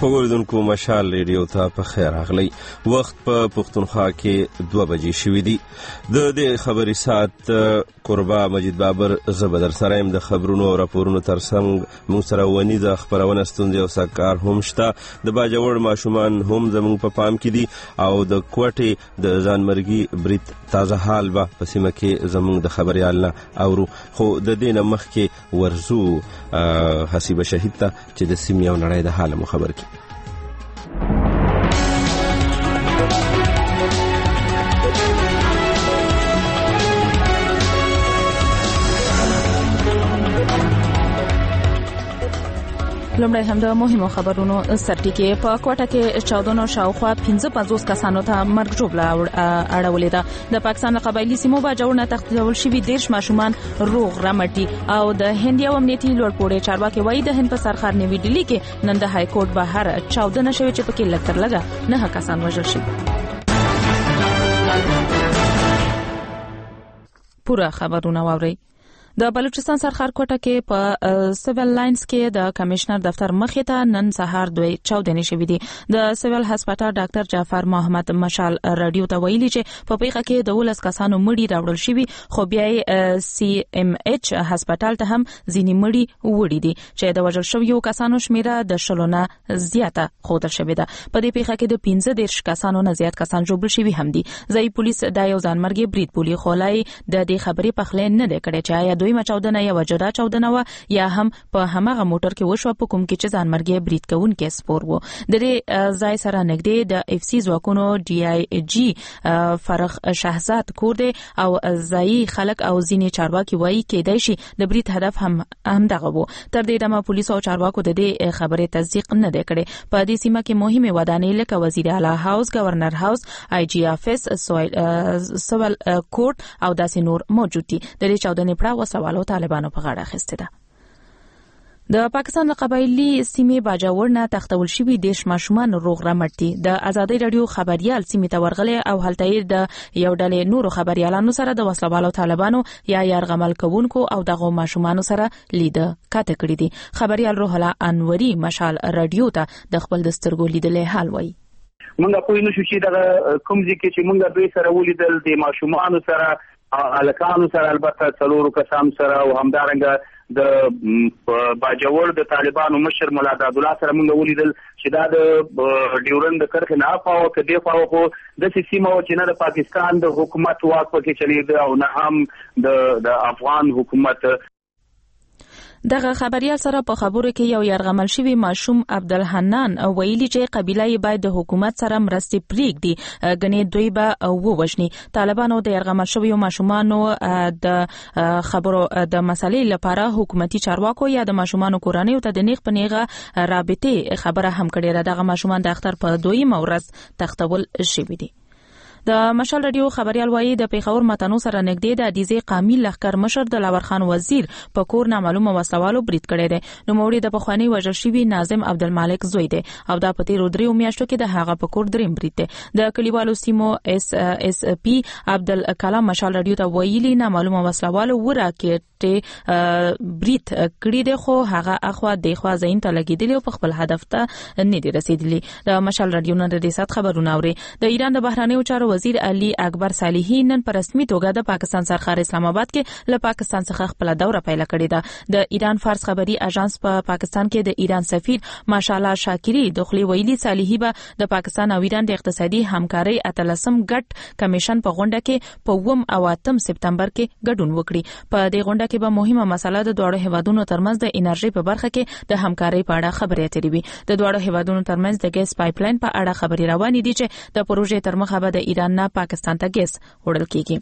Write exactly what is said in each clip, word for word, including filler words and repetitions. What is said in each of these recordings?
خوږوردونکو مشال ریډیو ته په خیر راغلی. وخت په پښتونخوا کې دوه بجې شوي دي. د دې خبري ساعت قربا مجید بابر زه به در سره یم. د خبرونو او راپورونو ترڅنګ موږ سره ونیزه خپرونه ستونزې او سکار هم شته. د باجوړ ماشومان هم زموږ په پام کې دي او د کوټې د ځانمرګي برید تازه حال به په سیمه کې زموږ د خبریال نه اورو. خو د دې نه مخکې ورزو حسیبه شهید ته چې د سیمې او نړۍ د حال مو خبر کی. لومړی هم د مهمو خبرونو سرټیکې. په کوټه کې چاودنو شاوخوا پنځه پنځوس کسانو ته مرګ ژوبله اړولې ده. د پاکستان قبایلی سیمو باجوړ نه تښتول شوي دیرش ماشومان روغ رمټي او د هند یو امنیتي لوړپوړی چارواکي وایي د هند په سرخار نوي ډیلی کې نن د های کورټ بهر چاودنه شوې چې پکې لږ تر لږه نه کسان وژل شوي. پوره خبرونه واورئ. د بلوچستان سرخار کوټه کې په سیویل لاینز کې د کمشنر دفتر مخې ته نن سهار دوی چاودنې شوې دي. د سیویل هسپتال ډاکټر جعفر محمد مشال رادیو ته ویلي چې په پیښه کې د ولس کسانو مړي راوړل شوي خو بیا سی ام ایچ هسپتال ته هم ځینې مړي وړي دي چې د وژل شویو کسانو شمیره د شلونه زیاته ښودل شوې ده. په دې پیښه کې د پنځه دیرش کسانو نه زیات کسان ژوبل شوي هم دي. ځای پولیس دا یو ځانمرګي برید بولي خو لای د دې خبرې په خله نه دی کړی چې آیا دوی چاودنه یا وجدا چاودنه و یا هم په همغه موټر کې وشو په کوم کې چې ځانمرګي برید کوونکي سپور وو. د دې ځای سره نږدې د اف سی ځواکونو ډي آی جی فرخ شهزاد کور دی او ځای خلک او ځینې چارواکي وایي کېدای شي د برید هدف هم هم دغه وو. تر دې دمه پولیس او چارواکو د دې خبرې تصدیق نه دی کړی. په دې سیمه کې مهمه ودانۍ لکه وزیر اعلی هاوس، گورنر هاوس، آی جی افیس، سوال کورټ او داسې نور موجود دي. د دې چاودنې پر وسوالو طالبانو په غاړه اخیسته ده. د پاکستان قبایلی سیمې باجوړ نه تښتول شوي دیش ماشومان روغ رمټ دي. د ازادي رادیو خبريال سیمې ته ورغلي او هلته د یو ډلې نورو خبريالانو سره د وسلوالو طالبانو یا يرغمل کوونکو او دغه ماشومان سره لید کاته کړی دي. خبريال روح الله انوري مشال رادیو ته د خپل دسترګو لیدلې حال وایي. مونږه پوه نه شو چې د کوم ځکه چې مونږه دوی سره ولیدل د ماشومان سره الکانو سره البته څلورو کسان سره او همدارنګه د باجوړ د طالبانو مشر مولا عبدالله سره موږ ولیدل چې دا د ډیورند د کرخ نه پاو کې دی پاو خو د سیمه او چې نه د پاکستان د حکومت واک پکې چلیږي او نه هم د د افغان حکومت. دغه خبريال سره په خبرو کې یو يرغمل شوی ماشوم عبدالحنان ویلي چې قبيله یې باید د حکومت سره مرستې پریږدي غني دوی به ووجني. طالبانو د يرغمل شوی ماشومانو د خبرو د مسلې لپاره حکومتي چارواکو یا د ماشومانو کورنۍ ته د نیغ په نیغه رابطه خبره هم کړې ده. دغه ماشومان د اختر په دوی مورز تختول شوی دي. د مشال رادیو خبريال وایي د پیښور متنو سره نږدې د دیزه قامی لخر مشر د لاور خان وزیر په کور نامعلومه وسلوالو برید کړی دی. نو موري د بخوانی وژل شوی ناظم عبدالمالک زوی دی او د پتی رودریو میاشتو کې د هغه په کور دریم برید دی. د کلیوالو سیمو اس اس پی عبدالکلام مشال رادیو ته ویلي نامعلومه وسلوالو وراکټ برید کړی دی خو هغه اخوا د خوا زین ته لګیدلی او په خپل هدف ته نه دی رسیدلی. د مشال رادیو نن د سات خبرونه اوري. د ایران د بهرانیو چارو وزیر علي اکبر صالحی نن په رسمي توګه د پاکستان سرخار اسلام آباد کې له پاکستان څخه خپل دوره پیل کړې ده. د ایران فارس خبري اژانس په پا پاکستان کې د ایران سفیر ماشاءالله شاکری دخلي ویلي صالحی به د پاکستان او ایران د اقتصادي همکارۍ اتلسم ګډ کمیشن په غونډه کې په اووم او اتم سپتمبر کې ګډون وکړي. په دې غونډه کې به مهمه مسله د دوه هیوادونو ترمنځ د انرژي په برخه کې د همکارۍ په اړه خبرې اترې وي. د دوه هیوادونو ترمنځ د ګیس پایپلاین په اړه خبرې روانې دي چې د پروژې ترمخه به د ایران نه پاکستان ته ګیس وړل کیږي.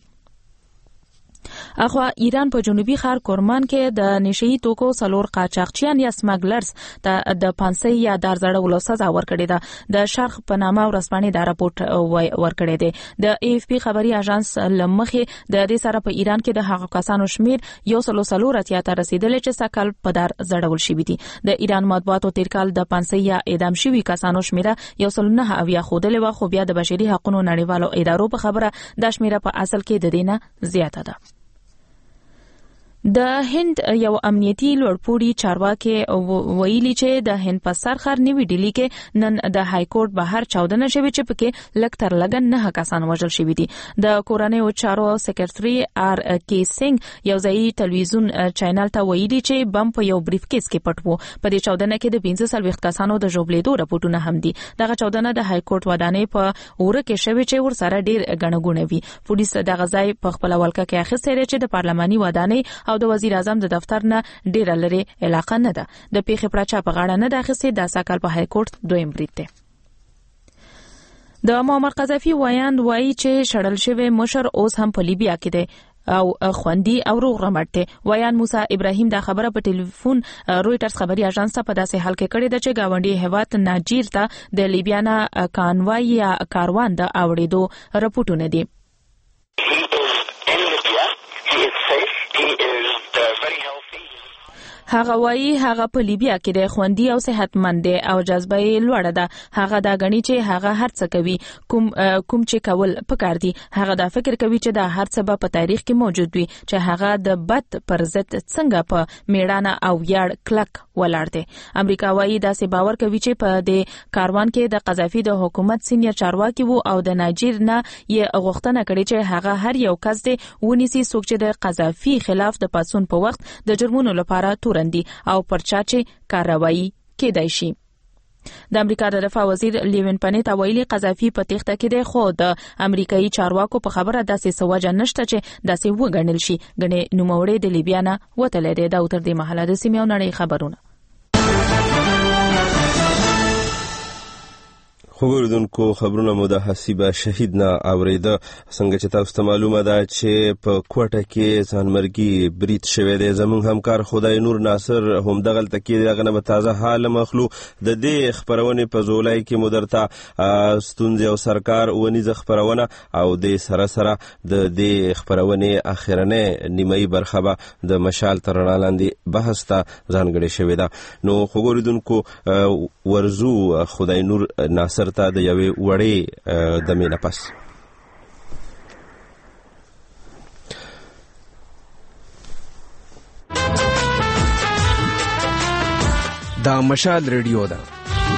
اخوا ایران په جنوبي ښار کورمان کې د نشئی توکو سلور قاچاقچیان یا سمګلرز ته د پانسي یا دار زړولو سزا ورکړې ده. د شرق په نامه ورسپانې دا راپورټ ورکړی دی. د ای اف پی خبري اژانس لمخې د دې سره په ایران کې د هغو کسانو شمیر یو سلو سلور اتیا ته رسیدلی چې سکل په دار زړول شوي دي. د ایران مطبوعاتو تیر کال د پانسي یا اعدام شوي کسانو شمیره یو سلو نه اویا خودلې و خو بیا د بشري حقوقو نړیوالو ادارو په خبره د شمیره په اصل کې د دینه زیاته ده. د هند یو امنیتي لوړپوړي چارواکي ویلي چې د هند په سرخر نیوي ډیلی کې نن د های کورټ بهر چاودنه شوې چې پکې لږ تر لږه نه کسان وژل شوي دي. د کورنیو چارو سکرټري آر کے سنگ یو ځایي ټلویزیون چینل ته ویلي چې بم په یو بریف کیس کې پټ وو. په دې چاودنه کې د پنځه څلوېښت کسانو د ژوبلېدو راپورټونه هم دي. دغه چاودنه د های کورټ ودانۍ په اوره کې شوې چې ورسره ډېر ګڼه ګوڼه وي. پولیس دغه ځای په خپل ولکه کې اخیستی دی چې د پارلماني ودانۍ او د وزیر اعظم د دفتر نه ډیره لري علاقه نه ده. د پیښې پرچا په غاړه نه ده اخیستې. د ساکال په های کورټ دویم برید دی. د معمر قذافي وایاند وایي چې شړل شوی مشر اوس هم په لیبیا کې دی او خوندي او روغ رمټ دی. وایاند موسی ابراهیم دا خبره په ټلیفون رويټرز خبري اژانس ته په داسې حال کې کړې ده چې گاونډي هیواد ناجیر ته د لیبیا نه کانوای یا کاروان د اوړېدو رپورټونه دي. هغه وایي هغه په لیبیا کې د خوندي او صحتمند دی او جذبه یې لوړه ده. هغه دا غني چې هغه هر څه کوي کوم کوم چې کول پکار دي. هغه دا فکر کوي چې دا هر څه په تاریخ کې موجود وي چې هغه د بد پر ضد څنګه په میړانه او ویاړ کلک ولاړ دی. امریکا وایي دا سه باور کوي چې په دې کاروان کې د قذافي د حکومت سینیر چارواکي وو او د نایجیر نه یې غوښتنه کړې چې هغه هر یو کس دی ونیسي څوک چې د قذافي خلاف د پاتون په وخت د جرمونو لپاره تورندي او پرچا چې کاروایی کېدای شي. د امریکا د دفاع وزیر لیون پنیتا ویلي قذافي په تخته کې دی خو د امریکایي چارواکو په خبره داسې سوجه نشته چې داسې وګڼل شي. غنې نوموړی د لیبیا نه وتلی دی. دا تر دې مهاله د سیمې او نړۍ خبرونه. خبردونکو خبرونه مو د حسیبه شهید نه اوریده. څنګه چې تاسو ته معلومه ده چې په کوټه کې ځانمرګي برید شوی دی. زموږ همکار خدای نور ناصر هم دغلته کې دغه نه تازه حال مخلو د دې خبرونه په زولای کې مدرته ستونزې او سرکار ونیزه خبرونه او د سره سره د دې خبرونه اخرنه نیمه برخه به د مشال تر وړاندې بحث ته ځانګړې شوی ده. نو خبردونکو ورزو خدای نور ناصر ته د یوې وړې دمې نه پس دا مشال ریډیو ده.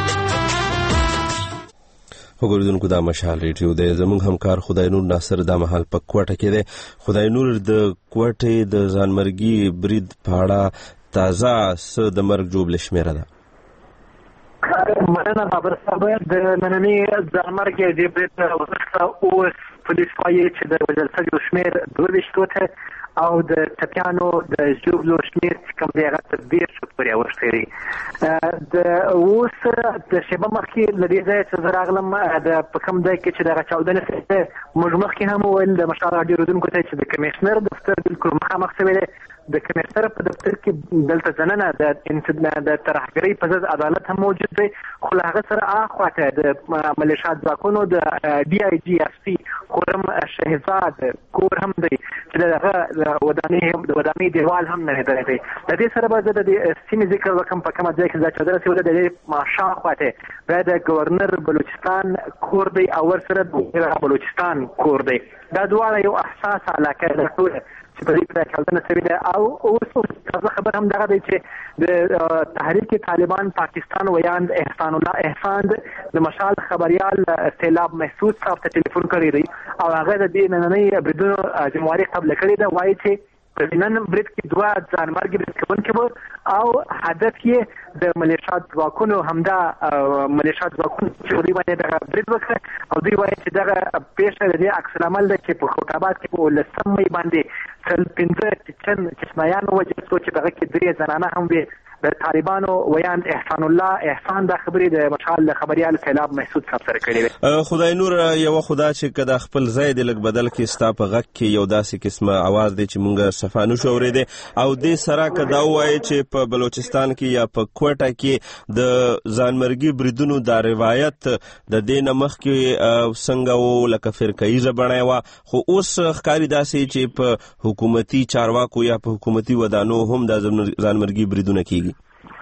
وګورئ دا مشال ریډیو دی. زموږ همکار خدای نور ناصر دا مهال په کوټه کې دی. خدای نور د کوټې د ځانمرګي برید په اړه تازه څه د مرګ جوړ شمیره ده. مننه بابر صاحب. د نننی ځانمرګي د برید وروسته اوس پولیس وایي چې د وژل شویو شمېر دوه ویشت وته او د ټپیانو د ژوبلو شمېر چې کوم دی هغه تر دېرشو پورې اوښتی دی. د اوس د شیبه مخکې له دې ځایه چې زه راغلم د په کوم ځای کې چې دغه چاودنه شوې موږ مخکې هم وویل د مشال راډیو اورېدونکو ته چې د کمیشنر دفتر بلکل مخامخ شوی دی. د کمیشنر په دفتر کې دلته ځننه د د ترهګرۍ په ضد عدالت هم موجود دی خو له هغه سره اخواته د ملیشا ځواکونو د ډي آی جي اف سي خرم شهزاد کور هم دی چې دغه ودانۍ د ودانۍ دیوال هم نه دی. د دې سره به زه د سیمې ذکر وکړم په کومه ځای کې دا چاودنه شوې ده. د دې ماښام خواته بیا د ګورنر بلوچستان کور دی او ورسره د بلوچستان کور دی. دا دواړه یو حساس علاقه ده ټوله چې په دې کې چاودنه شوې ده. او اوس تازه خبر هم دغه دی چې د تحریک طالبان پاکستان ویاند احسان الله احسان د مشال خبريال سیلاب محسود صاحب ته ټلیفون کړی دی او هغه د دې نننۍ بریدونو ذمہواری قبل کړی ده. وایي چې په نن برید کې دوه ځانمرګي برید کوونکي وو او هدف یې د ملیشا ځواکونو همدا ملیشا ځواکونو چې دوی باندې دغه برید وکړ او دوی وایي چې دغه پیښه د دې عکس العمل ده چې په خطابات کې په لسم مې باندې تل پنځه چن چشمایان وجه څو چې دغه کې درې زنانه هم وي. د طالبانو ویاند احسان الله احسان د خبرې د مشال خبريال سیلاب محسود صاحب سره کړی دی. خدای نور یو خدا چې کدا خپل ځای د لګ بدل کې ستا په غک کې یو داسې قسمه आवाज دی چې مونږه صفانو شورې دی او د سره کدا وایي چې په بلوچستان کې یا په کوټه کې د ځانمرګي بریدونو د روایت د دې نمخ کې څنګه و لکه فرقایي بڼه وا خو اوس ښکاری داسې چې په حکومتي چارواکو یا په حکومتي ودانو هم د ځانمرګي بریدونه کیږي.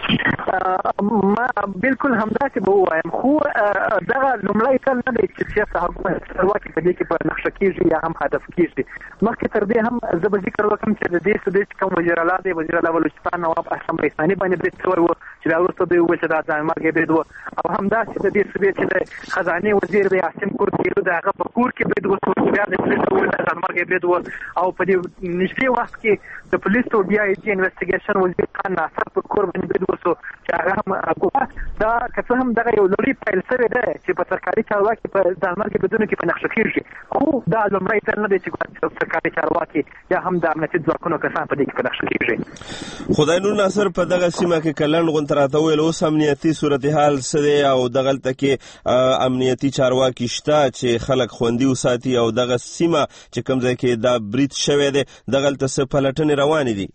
ما بالکل همداسې به ووایم، خو دغه لومړی ځل نه دی چې سیاسي حکومت چارواکي په دې کې په نقشه کېږي یا هم هدف کېږي. مخکې تر دې هم زه به ذکر وکړم چې د دې سودې چې کوم وزیر اعلی دی، وزیر اعلی بلوچستان نواب احسن رئیساني باندې برید شوی و چې دا وروسته دوی وویل چې دا ځانمرګي برید و، او همداسې د دې سودې چې د خزانې وزیر دی عاصم کورکیلو د هغه په کور کې برید وشو چې بیا د پولیسو وویل دا ځانمرګي برید و، او په دې نږدې وخت کې د پولیسو بیا یې چې انویسټیګیشن وزیر خان ناصر په کور باندې برید وشو چې هغه هم دا که څه هم دغه یو لوی پیل شوی دی چې په سرکاري چارواکي په ځانمرګي بریدونو کې په نقشه کېږي، خو دا لومړی ځل نه دی چې سرکاري چارواکي یا هم د امنیتي ځواکونو کسان په دې کې په نقشه کېږي. خدای نور ناصر، په دغه سیمه کې کلن غونډه راته وویل اوس امنیتي صورتحال څه دی او دغلته کې امنیتي چارواکي شته چې خلک خوندي وساتي او دغه سیمه چې کوم ځای کې دا برید شوی دی دغلته څه پلټنې روانې دي؟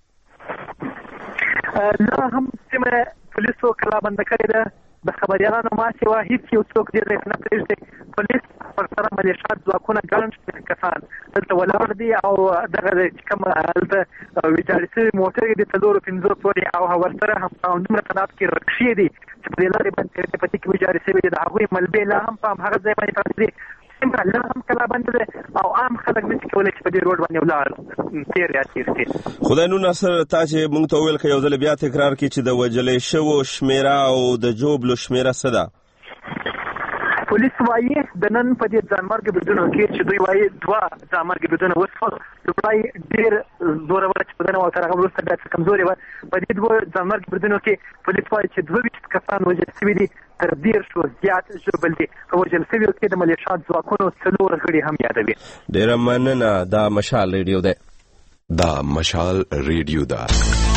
نه هم سیمه پولیسو کلا بنده کړې ده، د خبریالانو ما سوا هیڅ یو څوک دې ځای نه پرېږدي. پولیس ورسره ملیشات ځواکونه ګڼ شمېر کسان دلته ولاړ دي او دغه چې کوم هلته ویجاړې شوي موټرې دي څلورو پنځو پورې او ورسره هم دومره تعداد کې رکشې دي چې په دې لارې باندې په دې کې ویجاړې شوي دي، د هغوی ملبې لا هم په همهغه ځای باندې پاتې دي. سیمه لا هم کلا بنده ده او عام خلک نشي کولی چې په دې روډ باندې ولاړ تېر یا تېر شي. خدای نور ناصر، تا چې موږ ته وویل که یو ځل بیا تکرار کړي چې د وژلې شوو شمېره او د ژوبلو شمېره څه ده؟ پولیس وایي د نن په دې ځانمرګي بریدونو کې چې دوی وایي دوه ځانمرګي بریدونه وشول، لومړی ډېر زورور چې په دننه او تر هغه وروسته بیا څه کمزورې وه. په دې دوه ځانمرګي بریدونو کې پولیس وایي چې دوه ویشت کسان وژل شوي دي، تر دېرشو زیات ژوبل دي. په وژل شویو کې د ملیشات ځواکونو څلور غړي هم یادوي. ډېره مننه. دا مشال ریډیو دی. دا مشال ریډیو ده.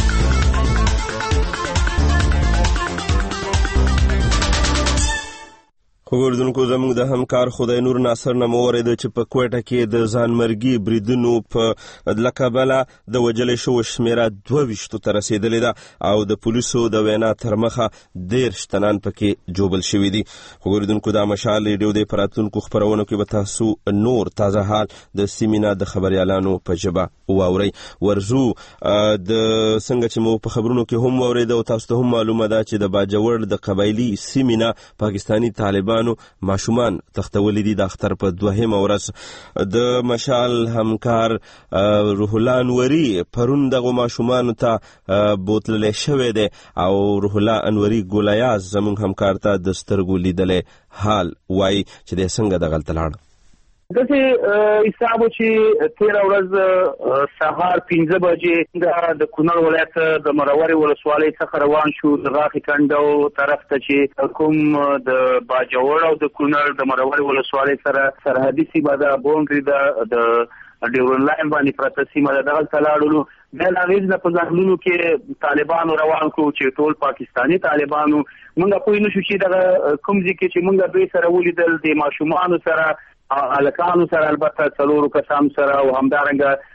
خبردونکو زموږ د همکار خدای نور ناصر نه مو ورېده چې په کوټه کې د ځانمرګي بریدونو په له کبله د وژلې شوو شمېره دوه ویشتو ته رسېدلې ده او د پولیسو د وینا تر مخه دېرش تنان پکې ژوبل شوي دي. خبردونکو دا مشال ریډیو دی. په راتلونکو خپرونو کې به تاسو نور تازه حال د سیمې نه د خبریالانو په ژبه واورئ. ورزو د څنګه چې مو په خبرونو کې هم واورېده او تاسو ته هم معلومه ده چې د باجوړ د قبایلي سیمې نه پاکستاني طالبان ماشومان تختولی دي. د اختر په دوهمه ورځ د مشال همکار روح الله انوري پرون دغه ماشومان ته بوتللی شوی دی او روح الله انوري ګولیاز زموږ همکار ته د سترګو لیدلې حال وایي چې د څنګه دغلته لاړ. داسې حساب و چې تېره ورځ سهار پنځه بجې د کونړ ولایت د مرورې ولسوالۍ څخه روان شو د غاښې کنډو طرف ته چې کوم د باجوړ او د کونړ د مرورې ولسوالۍ سره سرحدي سیمه ده، بونډري ده، د ډیورن لاین باندې پرته سیمه ده. دغلته لاړلو. بیا د هغې نه په ځنګلونو کې طالبانو روان کړو چې ټول پاکستاني طالبانو. موږ پوه نه شو چې دغه کوم ځای کې چې موږ دوی سره ولیدل د ماشومانو سره هلکانو سره البته څلورو کسانو سره او همدارنګه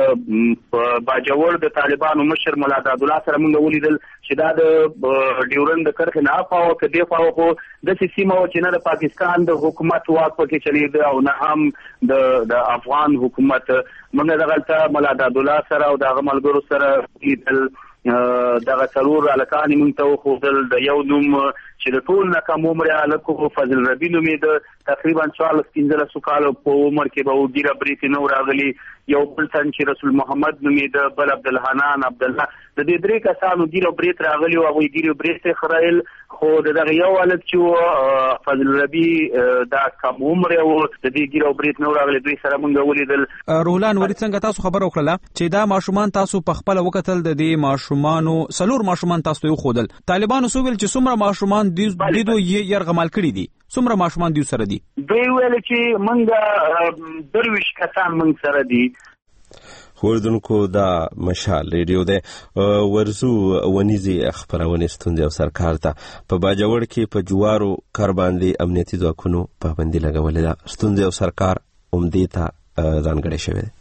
د باجوړ د طالبانو مشر ملا عبدالله سره موږ ولیدل چې دا د ډیورن د کرښې نه هاخوا او که دې خوا خو داسې سیمه وه چې نه د پاکستان د حکومت واک پکې چلېده او نه هم د د افغان حکومت. موږ دغلته ملا عبدالله سره او د هغه ملګرو سره ولیدل. دغه څلور هلکان یې موږ ته وښودل. د یو نوم چې د ټول نه کم عمر هلک و فضل ربي نومېده، تقریبا څوارلس پنځلسو کالو په عمر کې به و، ګیره برېتې نه و راغلي. یو بل تن چې رسول محمد نومېده، بل عبدالحنان عبدالله. د دې درې کسانو ګیره برېت راغلي و، هغوی ګیرې برېت یې خرایل. خو د دغه یو هلک چې و فضل ربي دا کم عمر و، د دې ګیره برېت نه و راغلی. دوی سره موږ ولیدل. روح الله انوري څنګه تاسو خبره وکړله چې دا ماشومان تاسو په خپله وکتل؟ د دې ماشومانو څلور ماشومان تاسو ته وښودل. طالبانو څه وویل چې څومره ماشومان دوی دوی یرغمال کړي دي؟ څومره ماشومان دوی سره دي؟ دوی ویل چې موږ درویشت کسان موږ سره دي. خوردونکو دا مشال ریډیو دی. ورزو ونیزي خبرونه ستونزې او سرکار ته په باجوړ کې په جوارو کار باندې امنیتي ځواکونو پابندي لګولې ده. ستونزې او سرکار عمدې ته ځانګړی شوی دی.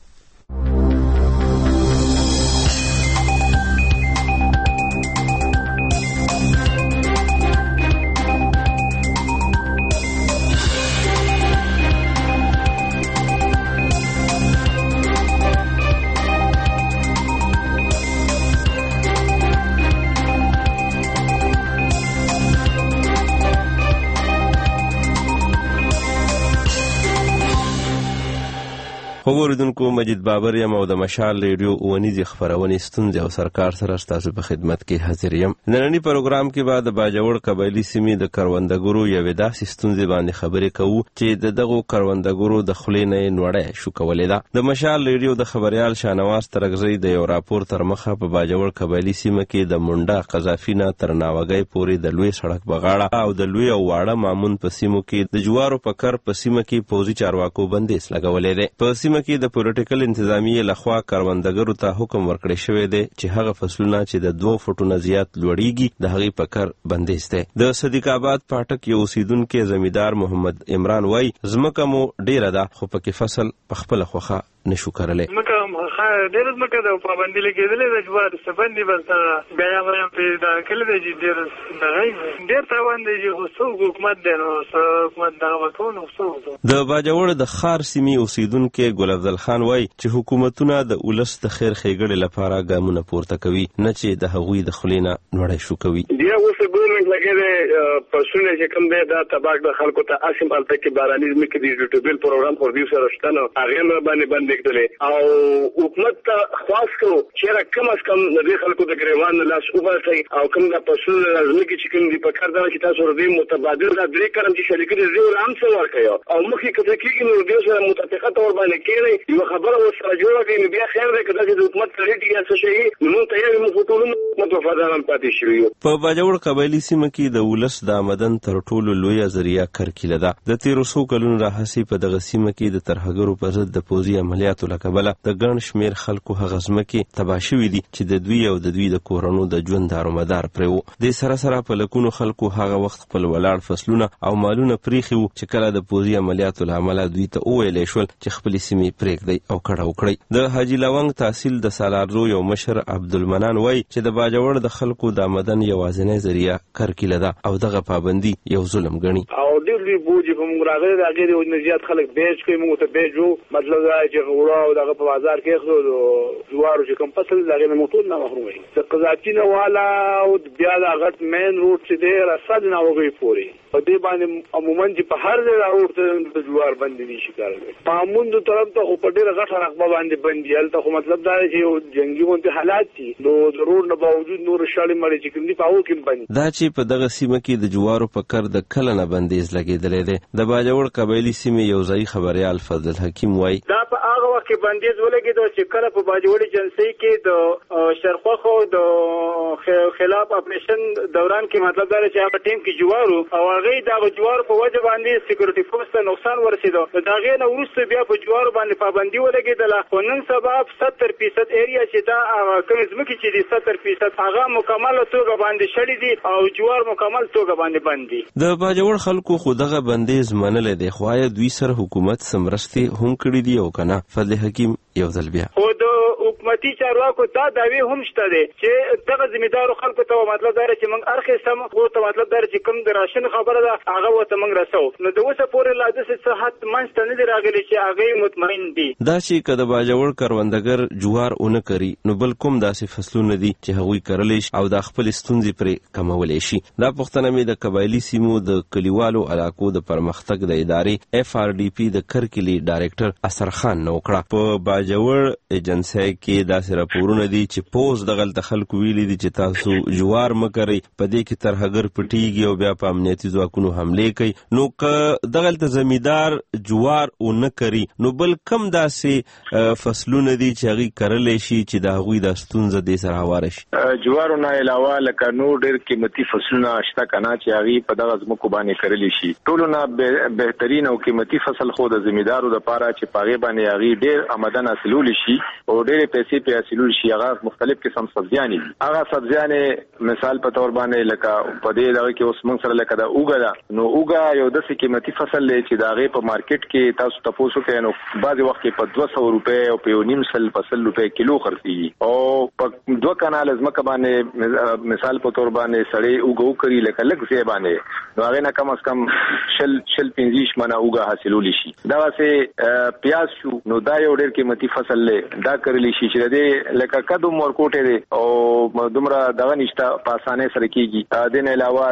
خو اوریدونکو مجید بابر یم او د مشال ریډیو ونیزي خبرونې ستونزې او سرکار سره ستاسو په خدمت کې حاضر یم. نننی پروګرام کې بعد د باجوړ قبایلی سیمې د کروندګرو یوې داسې ستونزې باندې خبرې کوو چې د دغو کروندګرو د خولې نه یې نوړی شو کولې ده. د مشال ریډیو د خبریال شاهنواز ترګزی د یو راپور تر مخه په باجوړ قبایلی سیمه کې د منډه قذافي نه تر ناوګۍ پورې د لوی سړک بغاړه او د لوی او واړه مامون په سیمو کې د جوارو په کر په سیمه کې پوځي چارواکو بندیز لګولې ده. په سیمه کې د پولیټیکل انتظامیې لخوا کروندګرو ته حکم ورکړی شوی دی چې هغه فصلونه چې د دوه فوټو نه زیات لوړیږي د هغې په کر بندیز دی. د صدیق آباد پاټک یو اوسیدونکی زمیندار محمد عمران وایي ځمکه مو ډیره ده خو پکې فصل په خپله خوښه نشو کړلی. ځمکه ډېره ځمکه ده او پابندي لګېدلې ده چې باید استفندې بس دغه بیا به پیدا کړی دی چې ډېر دغه ډېر تاوان دی چې خو څوک حکومت دی نو حکومت دغه به کوو نو څه. د باجوړ د ښار سیمې اوسیدونکی ګل افضل خان وایي چې حکومتونه د ولس د خیر ښېګړې لپاره ګامونه پورته کوي نه چې د هغوی د خولې نه نوړی شو کوي. بیا اوس ګورنمنټ لګیا دی پسونه چې کوم دی دا تباک د خلکو ته اسیم هلته کې باراني ځمکې د ډیټوبیل پروګرام پر دې سره شته نو هغې نه باندې بندې کړلې او حکومت ته خواست کوو چې کم از کم د دې خلکو د ګریوان نه لاس وباسئ او کوم د پسونه ځمکې چې کوم دي په کار ده چې تاسو ورته متبادل دا درې کلم چې شریکې دي زه هم څه ورکوي او مخکې که څه کېږي نو دې سره متفقه طور باندې کېږي یوه خبره ورسره جوړه کړي نو بیا خیر دی که داسې د حکومت کریډ یا څه شی نو موږ ته یې موږ ټول حکومت وفاداران پاتې شوي یو. په باجوړ قبایلي سیمه کې د ولس د آمدن تر ټولو لویه ذریعه کرکیله ده. د تېرو څو کلونو راهیسې په دغه سیمه کې د ترهګرو په ضد د پوځي عملیاتو له کبله د ګڼ شمېر خلکو هغه ځمکې تباه شوي دي چې د دوی او د دوی د کورنو د ژوند دارومدار پرې و. دې سره سره په لکونو خلکو هغه وخت خپل ولاړ فصلونه او مالونه پریښي وو چې کله د پوځي عملیاتو له امله دوی ته وویلی شول چې خپلې سیمې پرېږدئ او کډه وکړئ. د حاجي لونګ تحصیل د سالارزو یو مشر عبدالمنان وایي چې د باجوړ د خلکو د آمدن یوازینۍ ذریعه کرکیله ده او دغه پابندي یو ظلم ګڼي. او ډېر لوی بوج په موږ راغلی د هغې نه زیات خلک بیج کوي موږ ته بیج وو مطلب دا چې وړه او دغه په بازار کې اخلو جوارو چې کوم فصل د هغې نه موږ ټول نه محروم وي. د قذافي نه والا او بیا دا غټ مین روډ چې دی رسد ناوګۍ پورې په دې باندې عموما چې په هر ځای دا روډ ته د جوار بندې نشي کړلی. ماموندو طرف ته خو په ډېره غټه رقبه باندې بند دي هلته خو مطلب دا دی چې یو جنګي غوندې حالات دي نو د روډ نه باوجود نورې شاړې مړې چې کوم دي په هغو کې هم بند دا چې په دغه سیمه کې د جوارو په کر د کله نه بندیز لګېدلی دی. د باجوړ قبایلي سیمې یو ځایي خبریال فضل حکیم وایي دا په هغه وخت کې بندیز ولګېدو چې کله په باجوړ جنسۍ کې د شرخوخو د خلاف اپریشن دوران کې مطلب دا چې هغه ټیم کې جوارو او هغې دغه جوارو په وجه باندې سکیورټي فورس ته نقصان ورسېدو. د هغې نه وروسته بیا په جوارو باندې پابندي ولګېدله خو نن سبا ستر فیصد ایریا چې دا کومې ځمکې چې دي ستر فیصد هغه مکمله توګه باندې شړي دي او جوار مکمل توګه باندې بند دي. د باجوړ خلکو خو دغه بندیز منلی دی خو آیا دوی سره حکومت څه مرستې هم کړي دي او که نه؟ فضل حکیم یو ځل بیا خو د حکومتي چارواکو دا دعوې هم شته دی چې دغه ذمهدارو خلکو ته مطلب دا چې موږ اړخیسته موږ ته مطلب دا چې کوم د راشن خبره ده هغه ورته موږ رسوو نو د اوسه پورې لا داسې څه حد منځته نه دي راغلي چې هغې مطمئن دي. دا چې که د باجوړ کروندګر جوار ونه کري نو بل کوم داسې فصلونه دي چې هغوی کرلی شي او دا خپلې ستونزې پرې کمولی شي. دا پوښتنه مې د قبایلي سیمو د کلیوالو علاقو د پرمختګ د ادارې اف آر ډي پي د کرکلي ډایرکټر اثر خان نه وکړه. په باجوړ ایجنسۍ کې داسې راپورونه دي چې پوز دغلته خلکو ویلي دي چې تاسو جوار مه کرئ په دې کې ترهګر پټیږي او بیا په امنیتي ځواکونو حملې کوي. نو که دغلته زمیندار جوار ونه کري نو بل کم داسې فصلونه دي چې هغوی کرلی شي چې د هغوی دا ستونزه دې سره هواره شي؟ جوارو نه علاوه لکه نور ډېر قیمتي فصلونه شته که نه چې هغوی په دغه ځمکو باندې کرلی شي. ټولو نه بهترین او قیمتي فصل خو د زمیندارو دپاره چې په هغې باندې هغوی ډېر آمدن حاصلولی شي او ډېرې پیسې پرې حاصلولی شي هغه مختلف قسم سبزیانې دي. هغه سبزیانې مثال په طور باندې لکه په دې دغه کې اوس موږ سره لکه د اوږه ده نو اوږه یو داسې قیمتي فصل دی چې د هغې په مارکیټ کې تاسو تپوس وکړئ نو بعضې وخت کې په دوه سوه روپۍ او په یو نیم سل په سل روپۍ کیلو خرڅېږي او په دوه کناله ځمکه باندې مثال په طور باندې سړی اوږه وکري لکه لږ ځای باندې نو هغې نه کم از کم شل شل پنځه منه اوږه حاصلولی شي. دغسې پیاز شو نو دا یو ډېر قیمتي فصل دی دا کرلی شي چې دې لکه کدو مورکوټه دي او دومره دغه نشته په اسانه سره کیږي. د نه علاوه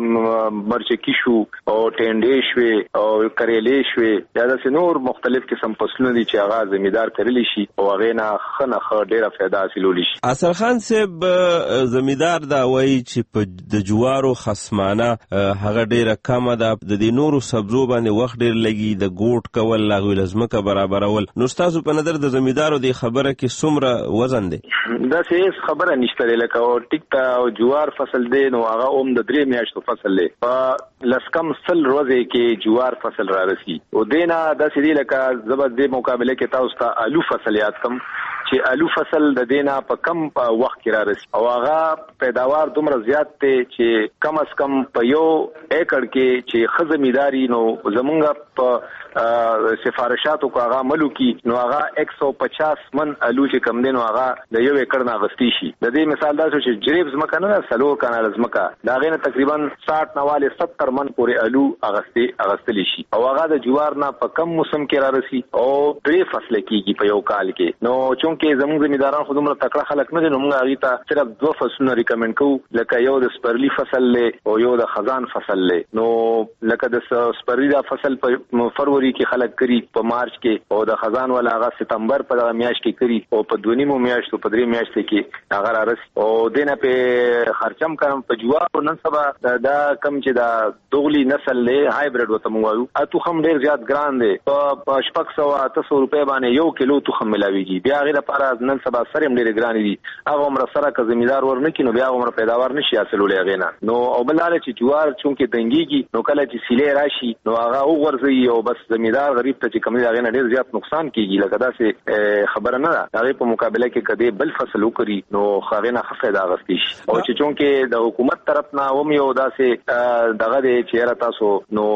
د مرچکی شو او ټینډې شوي او کریلې شوي یا د نور مختلف قسم فصلونه دي چې هغه زمیدار کړلی شي او هغه نه خنه خ ډیره فایده حاصلولی شي. اثر خان صاحب زمیدار دا وایي چې په د جوارو خصمانه هغه ډیره کمه ده، د دې نورو سبزو باندې وخت ډیر لګي، د ګوټ کول لاغوي لازمکه برابرول. نو تاسو په نظر د زمیدارو د خبره کې څومره وزن دی؟ دا هیڅ خبره نشته لکه او ټیک او جوار فصل دی نو هغه اوم د درې میاشتو فصل دی، په لسکم سل ورځې کې جوار فصل را رسی او دینا د سړي لکه زبر د مقابله کې تاسو ته الو فصل یاد کم چې الو فصل د دینا په کم په وخت کې را رسی او هغه پیداوار دومره زیات دی چې کم از کم په یو ایکړ کې چې خزمیداری نو زمونږ په سفارشاتو کو هغه عملو کې نو هغه یک سو پچاس من الو چې کم دین هغه د یو ایکړ نه غستی شي. د دې مثال دا چې جریب زمکه نه سلو کانال زمکه دا غینه تقریبا ساठ نواله ستر من پورې الو اغستی اغستلی شي او هغه د جوار نه په کم موسم کې را رسی او درې فصل کېږي په یو کال کې. نو چونکه زموږ زمیداران خودمره تکړه خلک نه دي نو موږ هغه ته صرف دوه فصلونه ریکمند کوو، لکه یو د سپرلی فصل له او یو د خزان فصل له. نو لکه د سپرلی دا فصل په فروری کې خلک کری، په مارچ کې او د خزان ولا هغه ستمبر په دغه میاشت کې کری او په دونیمو میاشتو په درې میاشتې کې هغه را رسی او دینه په خرچم کړم په جوار نن سبا دا کم چې دا دوغلی نسل له هایبرید وته موایو اته خم ډیر زیات ګران دی، په شپږ سو اته سو روپے باندې یو کیلو تخم ملاویږي. بیا غیر لپاره نن سبا سره ډیر ګران دي، هغه عمر سره که زمیدار ورنه کینو بیا عمر پیداوار نشي حاصلولې غینا. نو او بلاله چې جوار چونکه دنګيږي نو کله چې سیلې راشي نو هغه وګرځي او بس زمیدار غریب ته چې کمی غینا ډیر زیات نقصان کیږي. لکه دا سه خبره نه ده، هغه په مقابله کې کدی بل فصل وکړي نو خاغینه خفه دا غستی شي او چې چونکه د حکومت طرف نه هم یو داسې دغه دی چې را تاسو نو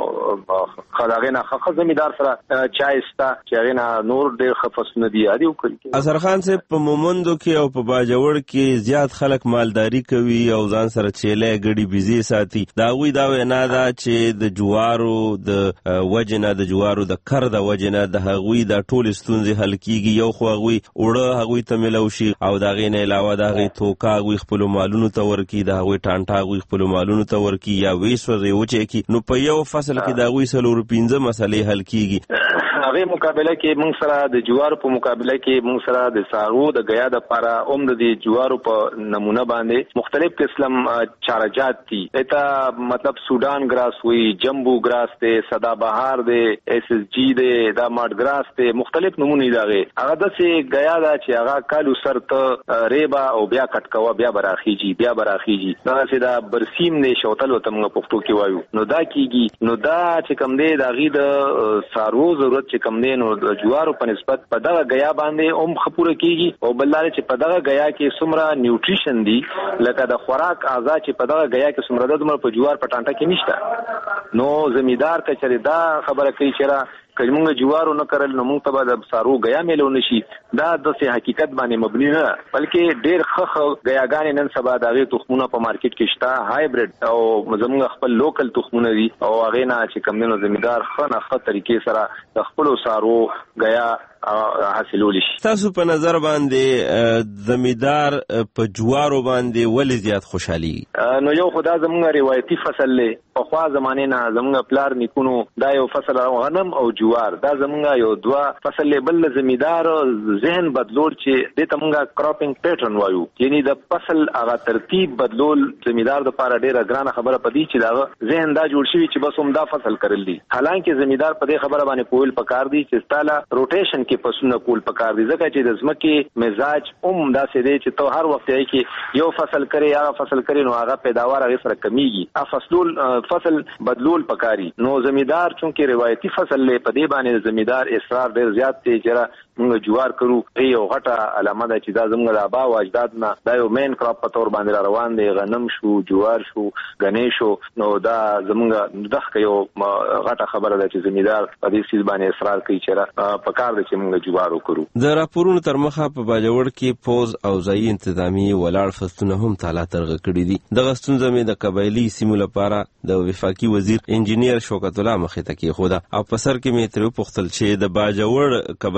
خداغینه خخ زمیدار سره چایستا چې غینا نور ډیر خفصونه دی ادي وکړي. اثر خان صاحب په مومندو کې او په باجوړ کې زیات خلک مالداری کوي او ځان سره چيله غړي بيزي ساتي. دا وی دا وینا دا چې د جوارو د وجنه د جوارو د کر د وجنه د هغوی د ټول ستونزې حل کیږي. یو خو هغوی وړه هغوی ته ملوشي او دا غینه علاوه دا غي توکا هغوی خپل مالونو ته ورکی، دا هغوی ټانټا هغوی خپل مالونو ته ورکی یا وېسوځي وچه کی. نو په یو فصل کې دا هغوی سلو پنځه مسلې حل کیږي. هغه مقابله کې موږ سره د جوارو په مقابله کې موږ سره د سارو د غیا د لپاره اوم د جوارو په نمونه باندې مختلف قسم چارجات دي. اته مطلب سودان گراس وی، جمبو گراس ته، سدا بهار دی، اس اس جی دی، دا ماډ گراس ته، مختلف نمونه دي. هغه د سه غیا دا چې هغه کالو سرته ریبا او بیا کټکوا بیا براخیږي بیا براخیږي دا چې دا برسیم نه شوتل وته موږ پښتو کې وایو. نو دا کیږي نو دا چې کم دی دا غي د سارو ضرورت چې کم دی نو د جوارو په نسبت په دغه غیا باندې اوم خپوره کیږي او بلاره چې په دغه غیا کې څومره نیوټریشن دی لکه د خوراک اعضاء چې په دغه غیا کې څومره د په جوار په ټانټه کې نشته. نو زمیدار کچره دا خبره کوي چې را کله جوارو نه کړل نو موږ ته د سارو غیا ملو نشي. دا د سه حقیقت باندې مبني نه بلکې ډیر خخ غیاګان نن سبا دغه تخمونه په مارکیټ کې شته، هایبرید او زموږ خپل لوکل تخمونه دي او هغه نه چې کمونو زمیدار خنه خ طریقې سره د خپل سارو غیا حاصلول شي. تاسو په نظر باندې زمیدار په جوارو باندې ولې زیات خوشحالي؟ نو یو خدا زموږ روایتي فصل له په خوا زمانه نه زموږ پلار نیکونو دا یو فصل غنم او جوار دا زموږ یو دوا فصل له بل زمیدار ذهن بدلول چې د تمغه کراپینګ پیټرن وایو، یعنی د فصل هغه ترتیب بدلول زمیدار د لپاره ډیره ګرانه خبره پدې چې دا ذهن دا جوړ شي چې بس هم دا فصل کړل دي. حالانکه زمیدار په دې خبره باندې پوهل پکار دي چې ستاله روټیشن کې پسونه کول پکار دي، ځکه چې د زمکه مزاج اوم دا سي دي چې ته هر وخت یې کې یو فصل کرے یا فصل کرے نو هغه پیداوار هغه سره کمیږي. ا فصلول فصل بدلول پکاري. نو زمیدار چونکه روایتي فصل له پدې باندې زمیدار اصرار ډیر زیات دی چې موږ جوار کرو. یو غټه علامه ده چې دا زموږ د ابا او اجداد نه دا یو مین کراپ په تور باندې روان دی، غنم شو، جوار شو، غنې شو. نو دا زموږ دغه یو غټه خبره ده چې زمیدار په دې سیس باندې اصرار کوي چې په کار دي چې موږ جوار وکړو. د راپورونو تر مخه په باجوړ کې پوز او ځای انتظامی ولاړ فستونه هم تعالی ترغه کړی دي. دغه ستونزه مې د قبایلی سیمو لپاره د وفاقي وزیر انجینیر شوکت الله مخې ته کې خوده او په سر کې مې تر پختل چې د باجوړ قبایلی سیمو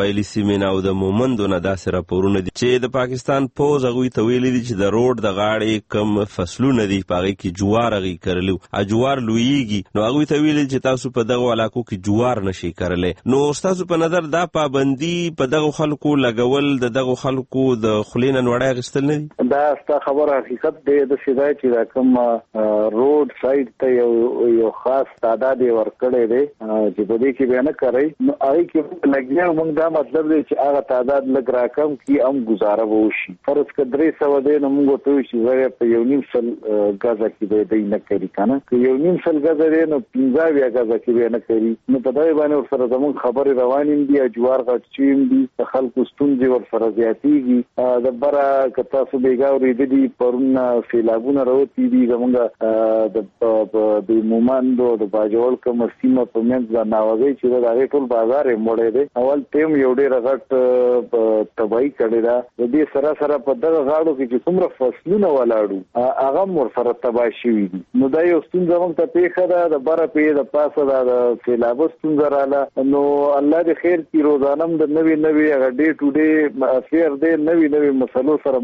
مجرمین او د مومندو نه داسې راپورونه دي چې د پاکستان پوز هغوی ته ویلي دي چې د روډ د غاړې کم فصلونه دي په هغې کې جوار هغوی کرلي او جوار لویږي نو هغوی ته ویلي چې تاسو په دغو علاقو کې جوار نشئ کرلی. نو ستاسو په نظر دا پابندي په دغو خلکو لګول د دغو خلکو د خولې نه نوړی اخیستل نه دي؟ دا ستا خبره حقیقت دی. داسې دی چې دا کوم روډ سایډ ته یو یو خاص تعداد یې ورکړی دی چې په دې کې بیا نه کوئ نو هغې کې لګیا موږ دا مطلب دی چې هغه تعداد لږ راکم کړي هم ګزاره به وشي. فرض که درې سوه دی نو موږ ورته وایو چې زه په یو نیم سل ګزه کې به دی نه کوي که نه که یو نیم سل ګزه دی نو پنځه اویا ګزه کې به نه کوي نو په دغې باندې ورسره زموږ خبرې روانې دي. جوار غټ شوي دي د خلکو ستونزې ورسره زیاتېږي. د بره که تاسو بېګا اورېدلي پرون سیلابونه راوتي دي زموږ د مومندو د باجوړ کومه سیمه په منځ د ناوګۍ چې د هغې ټول بازار یې موړی دی. اول ته هم یو ډېره غټ تباهي کړې ده. د دې سره سره په دغه غاړو کې چې څومره فصلونه ولاړو هغه هم ورسره تباه شوي دي. نو دا یو ستونزه موږ ته پېښه ده. د بره پې د پاسه دا د سیلابه ستونزه راله نو الله دې خیر کړي. روزانه هم د نوې نوې هغه ډې ټو ډې افیر دی نوې نوې مسلو سره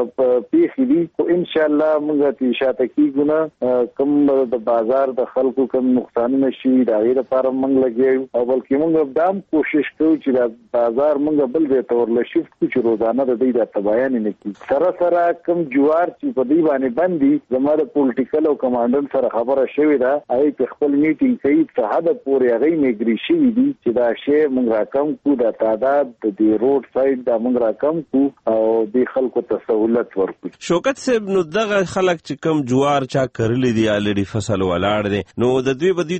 پېښې دي خو انشاءالله موږ ته شاته کېږو نه. کوم د بازار د خلکو کوم نقصانونه شي د هغې لپاره موږ لګیا یو او بلکې موږ دا هم کوشش کوو چې دا بازار موږ بل ځای ته ورله شفت کړو چې روزانه د دوی دا تباهیانې نه کړي. سره سره کوم جوار چې په دوی باندې بند دي زما د پولیټیکل او کمانډنټ سره خبره شوې ده هغې کې خپل میټینګ کوي څه حده پورې هغوی میګري شوي دي چې دا شی موږ راکم کړو دا تعداد د دې روډ سایډ دا موږ راکم کړو او دې خلکو ته سهولت ورکړو. شوکت صاحب نو دغه خلک چې کوم جوار چا کرلی دي الریډي فصل ولاړ دی نو د دوی به دوی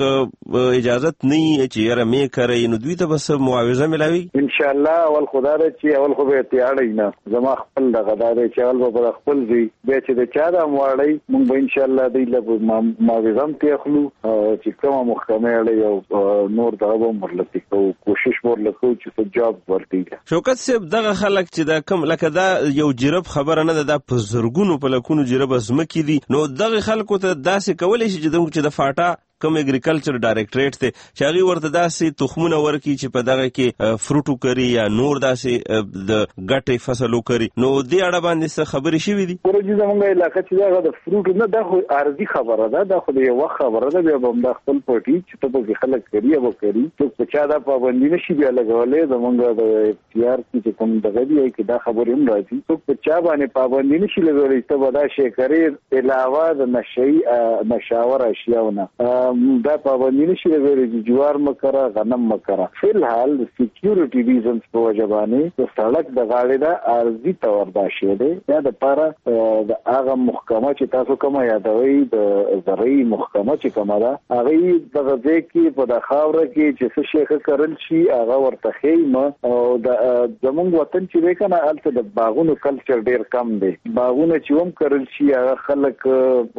ته اجازت نه وي چې یاره مې کوئ نو دوی ته به معاوضه ملاوي؟ انشاءالله اول خو دا ده چې اول خو به یې تیاړئ نه زما خپل دغه دا دی چې اول به به خپل ځي بیا چې د چا دا هم واړئ موږ به انشاءالله دوی له معاوضه هم تېخلو چې کومه محکمه اړئ او نور دغه به هم ورله کوو کوشش به ورله کوو چې څه جاب ورکړي. شوکت صاحب دغه خلک چې دا کوم لکه دا یو جرب خبره نه ده دا په زرګونو په لکونو جربه ځمکې دي نو دغه خلکو ته داسې کولی شي چې د فاټا کوم اګریکلچر ډایریکټریټ ته چې هغوی ورته داسې تخمونه ورکړي چې په دغه کې فروټ وکري یا نور داسې د ګټې فصل وکري نو دې اړه باندې څه خبرې شوي دي؟ ورجې زموږ علاقه چې دغه د فروټ نه دا خو عارضي خبره ده دا خو د یو وخت خبره ده بیا به همدا خپل پټي چې ته پکې خلک کري یا به کري څوک په چا دا پابندي نه شي بیا لګولی زموږ د اختیار کې چې کوم دغه دي کې دا خبرې هم راځي څوک په چا باندې پابندي نه شي لګولی ته به دا شی کرې علاوه د نشهیي نشاور اشیاونه دا پابندي نشي لګولی چې جوار مه کره غنم مه کره. فی الحال د سیکیورټي ریزنز په وجه باندې د سړک د غاړې دا عارضي طور دا شی دی یا دپاره د هغه محکمه چې تاسو کومه یادوئ د زرعي محکمه چې کومه ده هغوی دغه ځای کې په د خاوره کې چې څه شی ښه کرل شي هغه ورته ښیي مه او د زموږ وطن چې دی که نه هلته د باغونو کلچر ډېر کم دی. باغونه چې هم کرل شي هغه خلک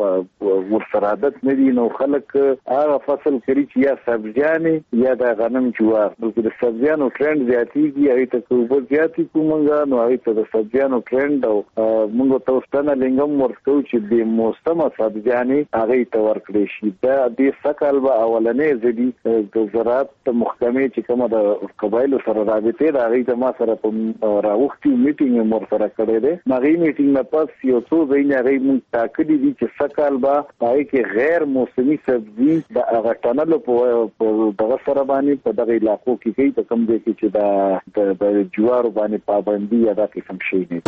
ورسره عادت نه دي نو خلک هغه فصل کری چې یا سبزیانې یا د غنم جوار بلکې د سبزیانو ټرند زیاتېږي هغوی ته که اوبه زیاتې کړو مونږ نو هغوی ته د سبزیانو ټرند او مونږ ته اوسپنه لینګ هم ورکوو چې بې موسمه سبزیانې هغوی ته ورکړی شي. دا دې سږ به اولنۍ زه دي د زراعت محکمې چې کومه د قبایلو سره رابطې ده هغوی ته ما سره په راوښتي میټینګ یې م ورسره کړی دی. هغې میټینګ نه پس یو څو ځایونه هغوی مونږ ټاکلي دي چې سږ کال به هغوی کې غیر موسمي سبزي د هغه ټنلو په دغه سره باندې په دغه علاقو کې کوي په کوم ځای کې چې د جوارو باندې پابندي یا دا قسم شی نه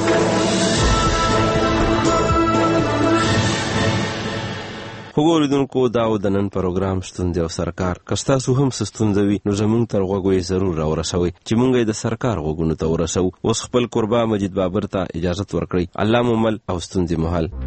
خو ګوریدونکو دا و د نن پروګرام ستونزې او سرکار که ستاسو هم څه ستونزه وي نو زموږ تر غوږو یې ضرور راورسوئ چې موږ یې د سرکار غوږونو ته ورسوو. اوس خپل کوربه مجید بابر ته اجازت ورکړئ. الله مو مل او ستونزې مو حل.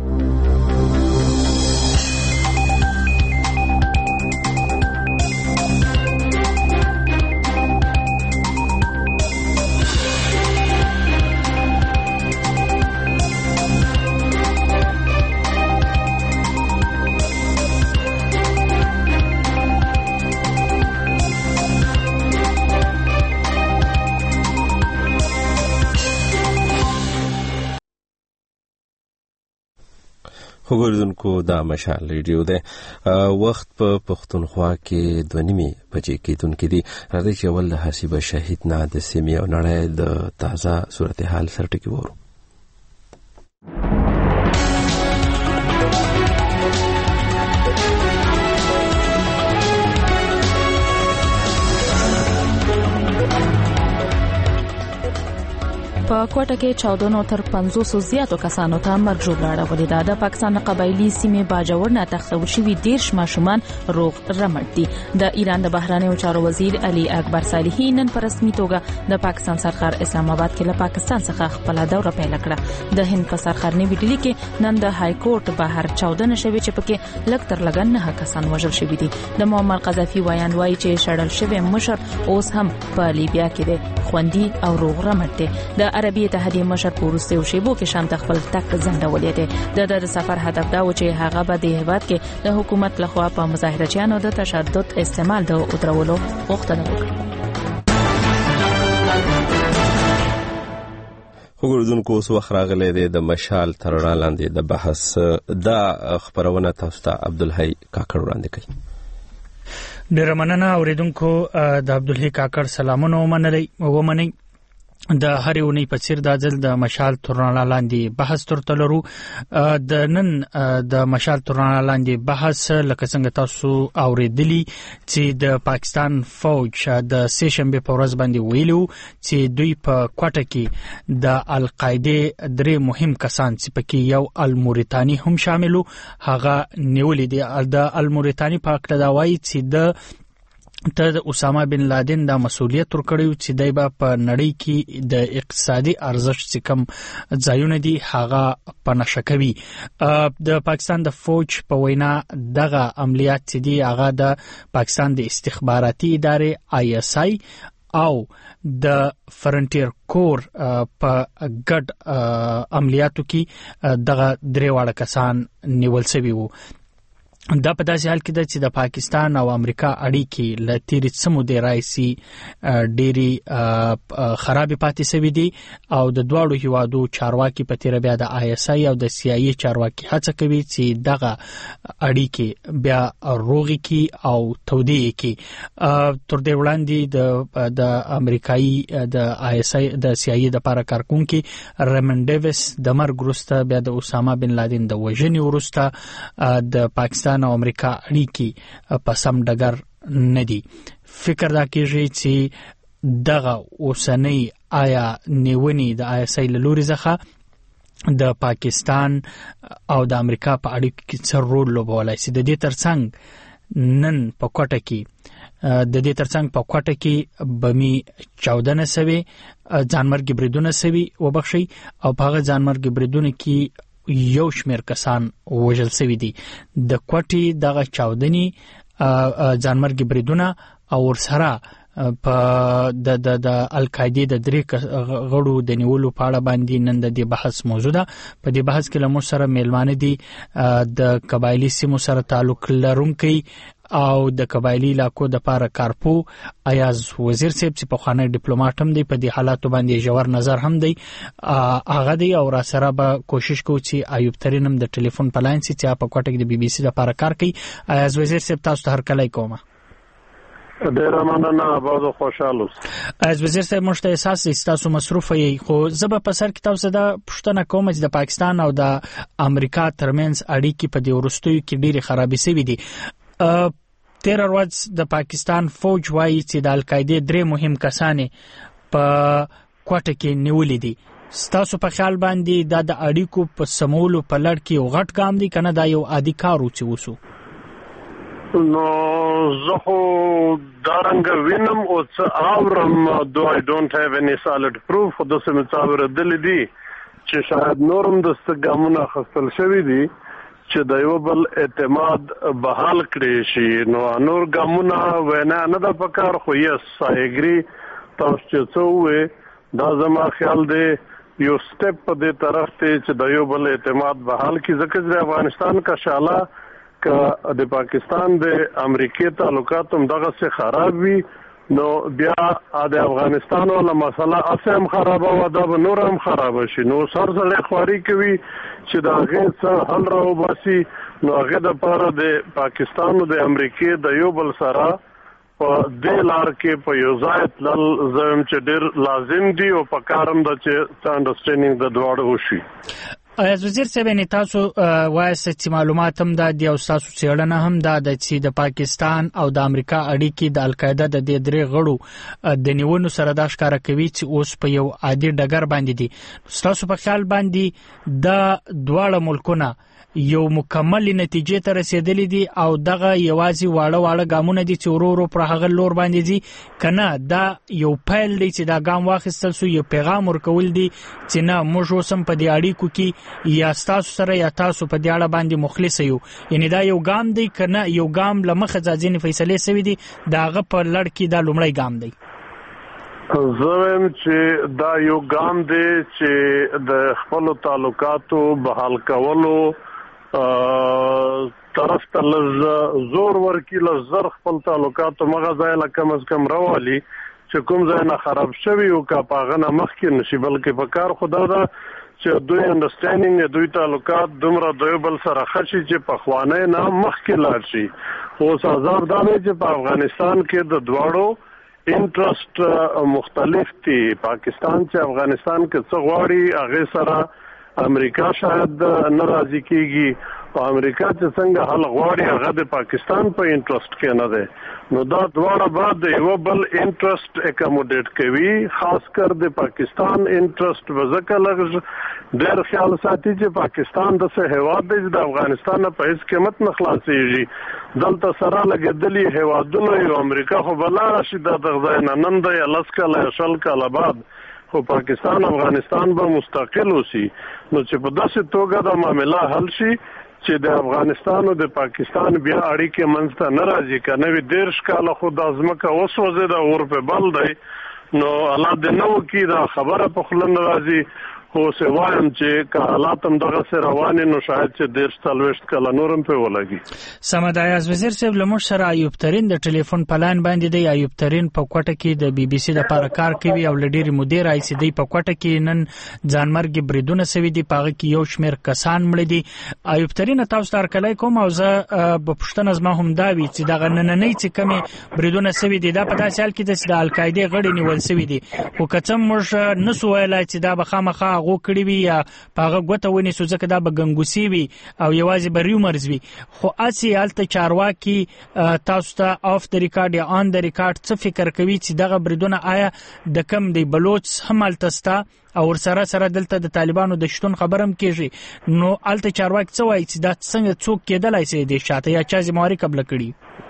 خو ګوردونکو دا مشال ریډیو ده وخت په پښتونخوا کې دوه نیمې بجې کېدونکې دي. راځئ چې اول د حسیبه شهید نه د سیمې او نړۍ د تازه صورتحال سرټکي وورو. په کوټه کې چودنو تر پنځوس زیاتو کسانو ته مرګ ژوبله اړولې ده. د پاکستان قبایلی سیمې باجوړ نه تخصول شوي دیرش ماشومان روغ رمټ دي. د ایران د بهرنیو چارو وزیر علي اکبر صالحي نن په رسمي توګه د پاکستان سرخر اسلام آباد کې له پاکستان څخه خپل دوره پیل کړه. د هند په سرخر نیوي ډیلي کې نن د های کورټ بهر چودنه شوې چې پکې لږ تر لږه نه کسان وژل شوي دي. د معمر قذافي وایان وایي چې شړل شوی مشر اوس هم په لیبیا کې دی، خوندي او روغ رمټ دی. د عربي اتحادیې مشر په وروستیو شیبو کې شام ته خپل تګ ځنډولی دی. د د سفر هدف دا و چې هغه به د هیواد کې د حکومت لخوا په مظاهرچیانو د تشدد استعمال د ودرولو غوښتنه وکړي. خو ګوردونکو اوس وخت راغلی دی د مشال تر رڼا لاندې د بحث دا خپرونه تاسو ته عبدالحی کاکړ وړاندې کوي. ډېره مننه اوریدونکو. د عبدالحی کاکړ سلامونه ومنئ ومنئ د هرې اونۍ په څیر دا ځل د مشال تر رڼا لاندې بحث ترته لرو. د نن د مشال تر رڼا لاندې بحث لکه څنګه تاسو اوریدلی چې د پاکستان فوج د سه شنبه په ورځ باندې ویلو چې دوی په کوټه کې د القاعده درې مهم کسان چې پکې یو الموريتاني هم شاملو هغه نیولې دي. د الموريتاني په اړه دا وایي چې د ته د اسامه بن لادن د مسؤلیت ورکړیو چې دای په په نړۍ کې د اقتصادي ارزښت چې کم ځایونه دي هغه په نشه کوي. د پاکستان د فوج په وینا دغه عملیات چې دي هغه د پاکستان د استخباراتي ادارې آی اس آی او د فرنټیر کور په ګډ عملیاتو کې دغه درې واړه کسان نیول شوي وو. دا په داسې حال کې ده چې د پاکستان او امریکا اړیکې له تیرې څه مودې راهیسې ډېرې خرابې پاتې شوي دي او د دواړو هیوادو چارواکي په تیره بیا د آی اس آی او د سی آی ای چارواکي هڅه کوي چې دغه اړیکې بیا روغې کړي او تودې کړي. تر دې وړاندې د امریکایي د آی اس آی د سی آی ای دپاره کارکونکي ریمن ډیویس د مرګ وروسته بیا د اسامه بن لادن د وژنې وروسته د پاکستان او امریکا اړیکې په سم ډګر نه دي. فکر دا کېږي چې دغه اوسنۍ آیا نیونې د آی اس آی له لوري څخه د پاکستان او د امریکا په اړیکو کې څه رول لوبولی شي. د دې ترڅنګ نن په کوټه کې د دې ترڅنګ په کوټه کې بمي چودنه سوي، ځانمرګي بریدونه سوي وبخشي او په هغه ځانمرګي بریدونه کې یو شمیر کسان وژل شوي دي. د کوټې دغه چاودنې ځانمرګي بریدونه او ورسره په د د د القاعده د درې غړو د نیولو په اړه باندې نن د دې بحث موضوع ده. په دې بحث کې له موږ سره میلمانه دي د قبایلی سیمو سره تعلق لرونکي او د قبایلی علاقو د پاره کارپو ایاز وزیر صاحب چې په خانه ډیپلوماټ هم دی، په دې حالاتو باندې ژور نظر هم دی هغه دی او را سره به کوشش کوو چې ایوب ترین هم د ټلیفون په لاین سي چې په کوټه کې د بي بي سي د پاره کار کوي. ایاز وزیر صاحب تاسو ته هر کله کومه ډیره مننه، باز خوشاله از وزیر صاحب مشته احساس تاسو مصروف یې، خو زب په سر کې تاسو د پښتنه کوم چې د پاکستان او د امریکا ترمنځ اړیکې په دې ورستیو کې ډېری خرابې شوي دي. تیر ورځ د پاکستان فوج وایي چې د القاعده درې مهم کسانې په کوټه کې نیولې دي. ستاسو په خیال باندې دا د اړیکو په سمولو په لړ کې یو غټ ګام دی کنه دا یو عادي کار و چې وسو؟ نو زه خو دارنګ وینم او څه اورم، دو I don't have any solid proof. خو داسې مې څه اورېدلي دي چې شاید نورم داسې ګامونه اخیستل شوي دي چې د یو بل اعتماد بحال کړي شي. نو نور ګامونه وینا نه ده پکار، خو یس I agree تاسو چې څه ووایې دا زما خیال دی یو سټپ په دې طرف دی چې د یو بل اعتماد بحال کړي، ځکه چې د افغانستان کا شاله که د پاکستان د امریکای تعلقات هم دغه څه خراب وي نو بیا د افغانستان ولا مسله اسیم خرابه و دا به نور هم خرابه شي. نو سر سره خواري کوي چې دا غیر څه حل راو باسي. نو هغه د پاره د پاکستان او د امریکای د یو بل سره په د لار کې په یو ځای تل زم چې ډیر لازم دی او په کارم د چې انډرسټینډینګ د دواړو وشي. ایاز وزیر صاحب نه تاسو وایسته چې معلومات هم د دی او تاسو څېړنه هم د چې د پاکستان او د امریکا اړیکې د القاعده د دې درې غړو د نیونو سره د ښکارا کوي چې اوس په یو عادي ډګر باندې دي. تاسو په خیال باندې د دواړه ملکونه یو مکمل نتیجې ته رسیدلې دي او دغه یوازې واړه واړه ګامونه دي چې ورو ورو پر هغه لور باندې دي کنه دا یو پیل دی چې دا ګام واخیستل سو یو پیغام ورکول دي چې نه موږ اوسم په دې اړیکو کې یا تاسو سره یا تاسو په دې اړه باندې مخلص یو. یعنی دا یو ګام دی کنه یو ګام لمخه ځینې فیصله سوي دي داغه په لړ کې دا لومړی ګام دی. زویم چې دا یو ګام دی چې د خپل تعلقاتو بحال کولو طرف ته لز زور ورکی لزر خپل تعلقاتو مغه ځای لا کم از کم راوالي چې کوم ځای نه خراب شوی او کا پاغه نه مخکې نشي بلکې په کار خدا دا چې دوی انډرسټینډینګ دوی تعلقات دومره دوی بل سره خشي چې په خوانه نه مخکې لاړ شي. اوس عذاب دا دی چې په افغانستان کې د دواړو انټرست مختلف دي. پاکستان چې افغانستان کې څه غواړي هغه سره امریکا شاید ناراضي کیږي او امریکا چې څنګه حل غواړي هغه د پاکستان په انټرست کې نه ده. نو دا دواړه بعد د یو بل انټرست اکاموډیټ کوي. خاص کر د پاکستان انټرست وزکه لږ ډېر خیال ساتي چې پاکستان د څه هیواد دی د افغانستان په هیڅ قیمت نه خلاصيږي. دلته سره لګېدلي هیوادونه یو امریکا خو بلا شي د دغه نه نن د لسکله شل کاله بعد خو پاکستان افغانستان به مستقل وسی. نو چې په داسې توګه د معاملې حل شي چې د افغانستان او د پاکستان بیا اړیکې منځ ته نه راځي کنه وی دیرش کاله خو د ازمکه وسوځي د اور په بل دی. نو الله دې نو کې دا خبره په خلن راځي خو سه وایم چې که حالات هم دغه سره روان نو شاید چې دیرش تلويشت کله نورم په ولګي. سمد ایاز وزیر صاحب لمر سره ایوب ترين د ټلیفون پلان باندې دی. ایوب ترين په کوټه کې د بي بي سي د لپاره کار کوي او لډيري مدیر آی سي دی په کوټه کې نن ځانمرګ بریدونه سوي دي پاغه کې یو شمیر کسان مړ دي. ایوب ترين تاسو تر کله کوم او زه په پښتنه زما هم دا وی چې دغه نننۍ چې کمی بریدونه سوي دي دا په داسې حال کې د القاعده غړي نیول سوي دي خو کڅم موږ نسو ویلای چې دا بخامخه غو کړی وي یا پاغه غوته ونی سو ځکه دا بغنګوسی وي او یوازې بریو مرز وي. خو اسی حالت چارواکي تاسو ته اف د ریکارډ یا ان د ریکارډ څه فکر کوي چې دغه بریدونه آیا د کم دی بلوچ همال تستا او سره سره دلته د طالبانو د شتون خبرم کیږي. نو الته چارواکي څه وایي چې دا څنګه څوک کېدلای شي د شاته یا چا زمواري قبل کړي.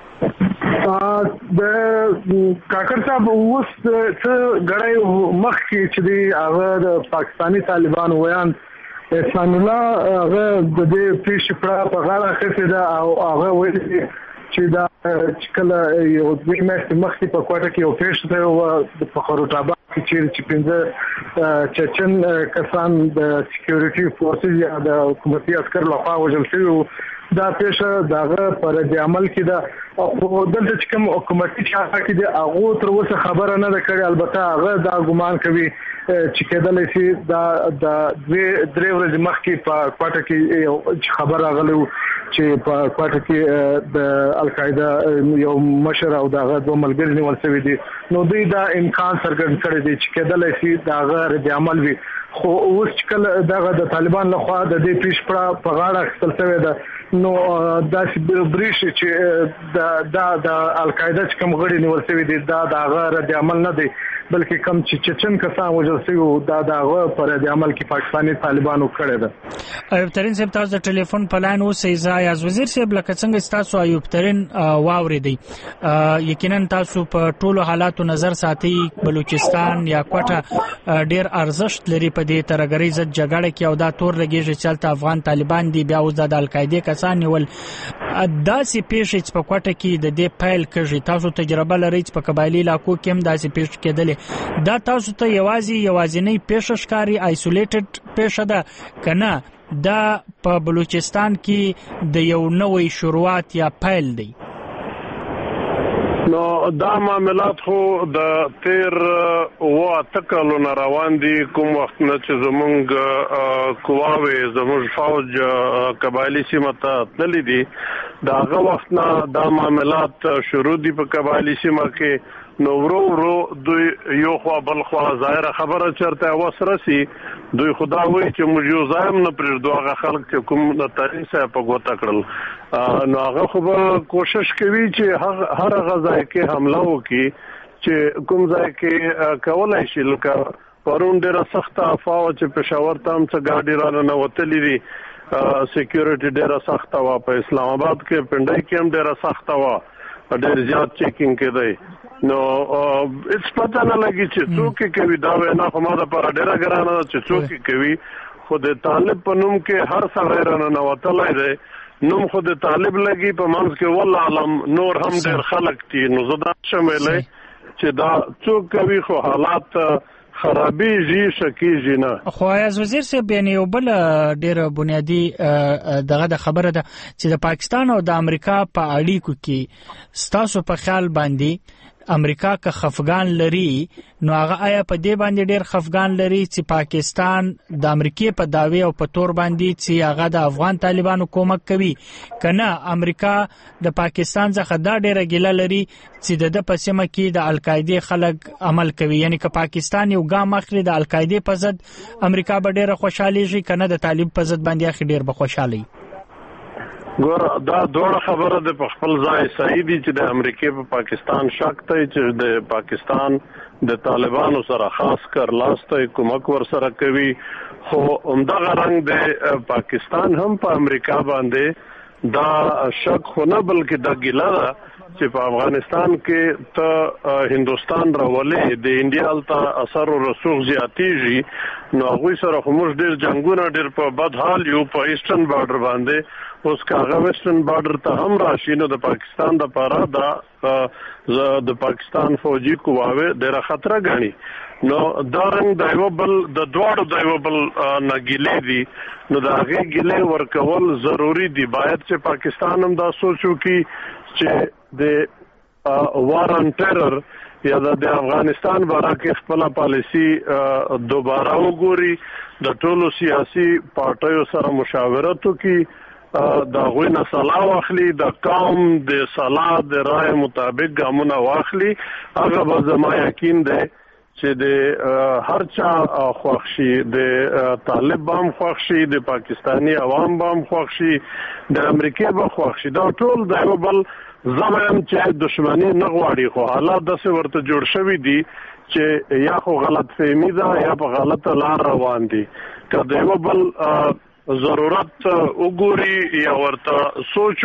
د کاکر صاحب اوس څه غړای مخ کې چې دی هغه د پاکستانی طالبانو ویان احسان الله هغه د دې پیش پر په غاړه خسته دا او هغه ویل چې دا چې کله یو دوی مې مخکې په کوټه کې یو پیش ته او د فخروټاباد کې چې پنځه چچن کسان د سکیورټي فورسز یا د حکومتي عسكر لخوا وژل شوي دا پیشه داغه پر د عمل کې دا او دلته چې کوم حکومتي چارواکي کې د هغه تر اوسه خبره نه ده کړې. البته هغه دا ګمان کوي چې کېدلای شي دا د درې ورځې مخکې په کوټه کې خبر راغلی چې په کوټه کې د القاعده یو مشر او دغه دوه ملګري نیول شوي دي. نو دوی دا امکان څرګند کړی دی چې کېدلای شي داغه رد عمل وي. خو اوس کله دغه د طالبان لخوا د دې پیش پر په غاړه خپل شوی ده. نو داسې بریش چې د د د القاعده چې کوم غړي نیول شوی دي دا دغه رد عمل نه دی بلکې کوم چې چچن کسان وژل شوي دا دغه پر رد عمل کې پاکستاني طالبانو کړی ده. ایوب ترين صاحب تاسو د ټلیفون پلان اوسې ځای از وزیر صاحب لکه څنګه تاسو ایوب ترين واورېدی یقینا تاسو په ټولو حالاتو نظر ساتي بلوچستان یا کوټه ډیر ارزښت لري په دې ترګری زد جګړه کې او دا تور لګیږي چې افغان طالبان دی بیا اوس د القاعده کسان نیول داسې پیښې په کوټه کې د دې فایل کړي. تاسو تجربه لرئ په قبایلی علاقو کې هم داسې پیښې کېدلې دا تاسو ته یوازې یوازینی پیښه ښکاري آیسولیټډ پیښه ده کنه دا په بلوچستان کې د یو نوې شروعات یا فایل دی؟ نو دا معاملات خو د تیر وا تکلو نه روان دي کوم وخت نه چې زمونږ قواوې زموږ فوج قبایلی سیمه ته تللي دي دا هغه وخت نه دا معاملات شروع دي په قبایلی سیمه کې نو ورو ورو دوی یو خوا بل خوا ظاهره خبره چرته وسره سي دوی خدا وایي چې موږ یو ځایم نه پرېږدو هغه خلک چې کوم د تاریخ صاحب په ګوته کړل نو هغه خو به کوشش کوي چې هر هغه ځای کې حمله وکړي چې کوم ځای کې کولی شي لکه پرون ډېره سخته افوا وه چې پېښور ته هم څه ګاډي را ننوتلي دي سیکیورټي ډېره سخته وه په اسلام آباد کې پنډۍ کې هم ډېره سخته وه ډېر زیات چیکینګ کېدی نو هیڅ پته نه لګي چې څوک یې کوي دا وینا خو ما دپاره ډېره ګرانه ده چې څوک یې کوي خو د طالب په نوم کې هر سړی را ننوتلی دی نوم خو د طالب لګي په منځ کې والله علم نور هم ډېر خلک دي نو زه دا شم ویلی چې دا څوک کوي خو حالات خرابېږي شکېږي نه. خو ایاز وزیر صاحب یعنې یو بل ډېره بنیادي دغه د خبره ده چې د پاکستان او د امریکا په اړیکو کې ستاسو په خیال باندې امریکا که خفګان لري نو هغه آیا په دې باندې ډېر خفګان لري چې پاکستان د امریکې په دعوی او په تور باندې چې هغه د افغان طالبانو کومک کوي که نه امریکا د پاکستان څخه دا ډېره ګیله لري چې د ده په سیمه کې د القاعدې خلک عمل کوي یعنی که پاکستان یو ګام اخلي د القاعدې په ضد امریکا به ډېره خوشحالېږي که نه د طالب په ضد باندې اخلي ډېر به خوشحاله وي. ګور دا دوه خبره د په خپل ځای صحیح دي چې د امریکای په پاکستان شک دی چې د پاکستان د طالبانو سره خاص کر لاسته کومک ور سره کوي خو همدغه رنګ د پاکستان هم په امریکا باندې دا شک خو نه بلکې د ګیله ده چې په افغانستان کې ته هندوستان راولې د انډیا هلته اثر او رسوخ زیاتېږي نو هغوی سره خو موږ ډېر جنګونه ډېر په بد حال یو په ایسټرن بارډر باندې اوس که هغه ویسټرن بارډر ته هم راشي نو د پاکستان دپاره دا د پاکستان فوجي قواوې ډېره خطره ګڼي نو دا رنګ د یوه بل د دواړو د یوه بل نه ګیلې دي نو د هغې ګیلې ورکول ضروري دي باید چې پاکستان هم دا سوچ وکړي چې د وار آن ټیرر یا د افغانستان باره کې خپله پالیسي دوباره وګوري د ټولو سیاسي پارټیو سره مشاورت وکړي د هغوی نه صلاح واخلي د قوم د صلاح د رای مطابق ګامونه واخلي هغه به زما یقین دی چې د هر چا خوښ شي د طالب به هم خوښ شي د پاکستاني عوام به هم خوښ شي د امریکې به خوښ شي دا ټول د یو بل زمیم چې دشمنی نه غواړي خو حالات داسې ورته جوړ شوي دي چې یا خو غلط فهمي ده یا په غلطه لار روان دي که د یو بل ضرورت وګوري یا ورته سوچ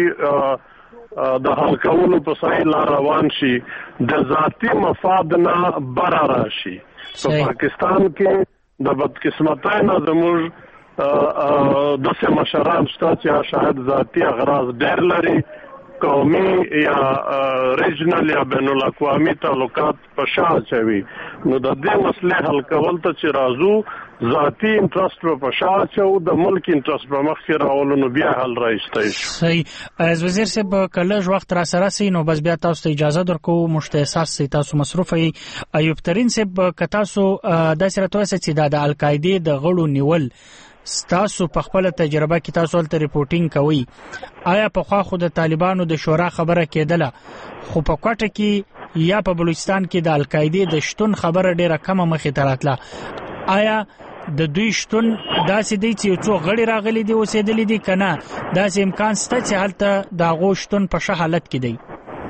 وکړي د حل کولو په صحیح لار روان شي د ذاتي مفاد نه بره راشي په پاکستان کې د بدقسمتۍ نه زموږ داسې مشران شته چې شاید ذاتي اغراض ډېر لري قومي یا ریجنل یا بین الاقوامي تعلقات په شا اچوي نو د دې مسلې حل کول ته چې راځو ذاتي انټرست په شا اچو د ملک انټرست په مخ کې راولو نو بیا حل راځي شي. صحیح از وزیر صاحب کله وخت را سره سي نو بس بیا تاسو ته اجازه درکو مشت احساس سي تاسو مصروف ای ایوب ترين صاحب ک تاسو د سره توسه چې د القاعده د غړو نیول ستاسو په خپل تجربه کې تاسو ولته ریپورتینګ کوي آیا په خوا خو د طالبانو د شورا خبره کېدله خو په کوټه کې یا په بلوچستان کې د القاعده د شتون خبره ډیره کمه مخې ته راتله آیا د دوی شتون داسې دی چې څو غړي راغلي دي اوسېدلي دي کنه داسې امکان شته چې هلته د هغو شتون په ښه حالت کې دی؟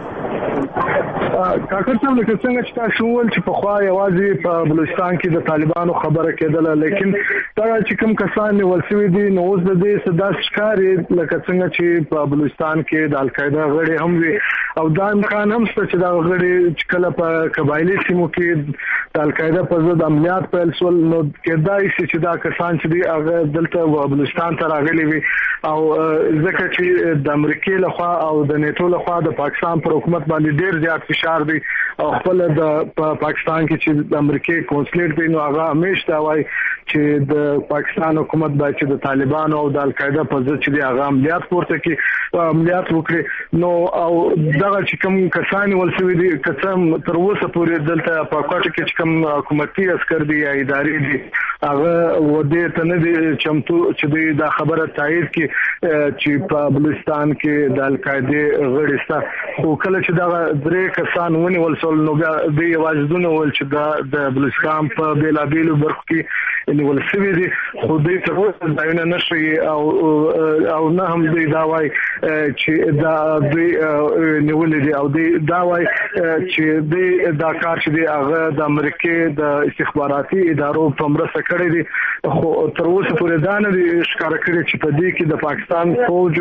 کاکړ صاحب لکه څنګه چې تاسو وویل چې پخوا یوازې په بلوچستان کې د طالبانو خبره کېدله لیکن دا چې کوم کسان نیول شوي دي نو اوس د دې څه داسې ښکاري لکه څنګه چې په بلوچستان کې د القاعده غړي هم وي او دا امکان هم شته چې دا غړي چې کله په قبایلي سیمو کې د القاعده په ضد عملیات پیل شول نو کېدای شي چې دا کسان چې دي هغه دلته بلوچستان ته راغلي وي او ځکه چې د امریکې لخوا او د نیټو لخوا د پاکستان پر حکومت باندې ډېر زیات فشار دی او خپل د پاکستان کې چې د امریکای کونسلیټ دی نو هغه همیش دا وایي چې د پاکستان حکومت باید چې د طالبانو او د القاعده په ضد چې هغه عملیات پورته کړي عملیات وکړي نو او دغه چې کوم کسان ولسوي دي قسم تر اوسه پورې دلته په کوټه کې چې کوم حکومتي عسكر دي یا ادارې دي هغه ودې ته نه دي چمتو چې دا خبره تایید کړي چې په بلوچستان کې د القاعده غړي ستا خو کله چې دا درې کسان ونیول شول نو د یوازدونه ول چې د بلوچستان په بیلابیلو برخو کې نیول شوی دي خو دې تر اوسه ځایونه نشي او او نه هم دې دا وایي چې دا دې نیول دي او دې دا وایي چې دې دا کار چې دی هغه د امریکای د استخباراتي ادارو په مرسته کړی دي خو تر اوسه پورې دا نه دي ښکاره کړی چې په دې کې د پاکستان فوج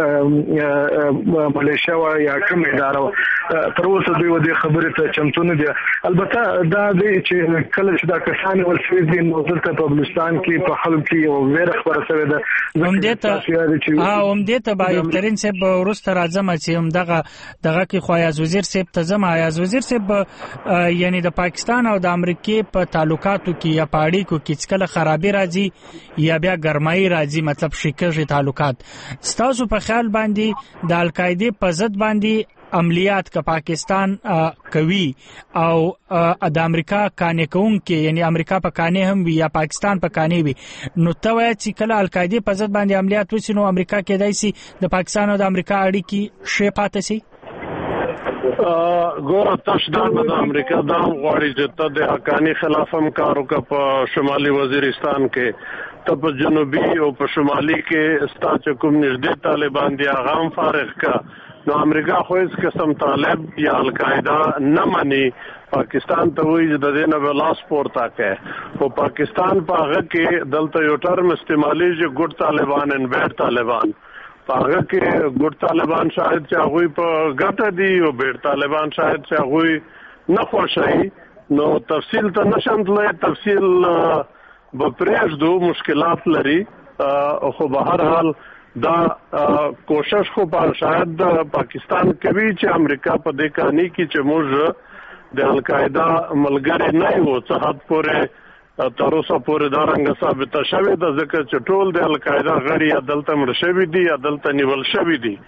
یا ملیشیا یا کوم اداره تر اوسه دوی ودې خبرې ته چمتو نه دي البته دا دی چې کله چې دا کسان ولسوي دي نو دلته په بلوچستان کې په خلک کې یو ویره خبره شوې ده هم دې ته ها هم دې ته باید ترين صاحب ورسته راځم چې هم دغه دغه کې خواياز وزیر صاحب ته زما ایاز وزیر صاحب یعنی د پاکستان او د امریکای په تعلقاتو کې یا پاړی کو کې څکله خرابې راځي یا بیا ګرمای راځي مطلب شکرې تعلقات ستاسو په خیال باندې د القاعده په ضد باندې عملیات کا پاکستان کوي او د امریکا کانې کوم کې یعنی امریکا په کانې هم وي یا پاکستان په کانې وي نو ته وایې چې کله القاعده په ضد باندې عملیات وشي نو امریکا کې دای سي د پاکستان او د امریکا اړیکې شی پاتې سي ګوره تشدار د امریکا د غواړي چې ته د حقانی خلاف هم کار وکړه په شمالي وزیرستان کې ته په جنوبي او په شمالي کې ستا کوم نږدې طالبان دي هغه هم فارغ کا نو امریکا خو هیڅ قسم طالب یا القاعده نه مانی پاکستان ته وایي چې د دې نه بلاس پورته کوي او پاکستان په هغه کې دلته یو ټرم استعمالي چې ګډ طالبان ان بیډ طالبان په هغه کې ګډ طالبان شاید چې هغه په ګټه دي او بیډ طالبان شاید چې هغه نه خوشي نو تفصیل ته نشم تللی تفصیل به پرېږدو مشکلات لري خو به هر حال دا کوشش خو په شاید د پاکستان کوي چې امریکا په دې کہانی کې چې موږ د القاعده ملګری نه یو څه حد پورې تر اوسه پورې دا رنګ ثابت شوی د ځکه چې ټول د القاعده غړي عدالت مړ شوی دي عدالت نیول شوی دي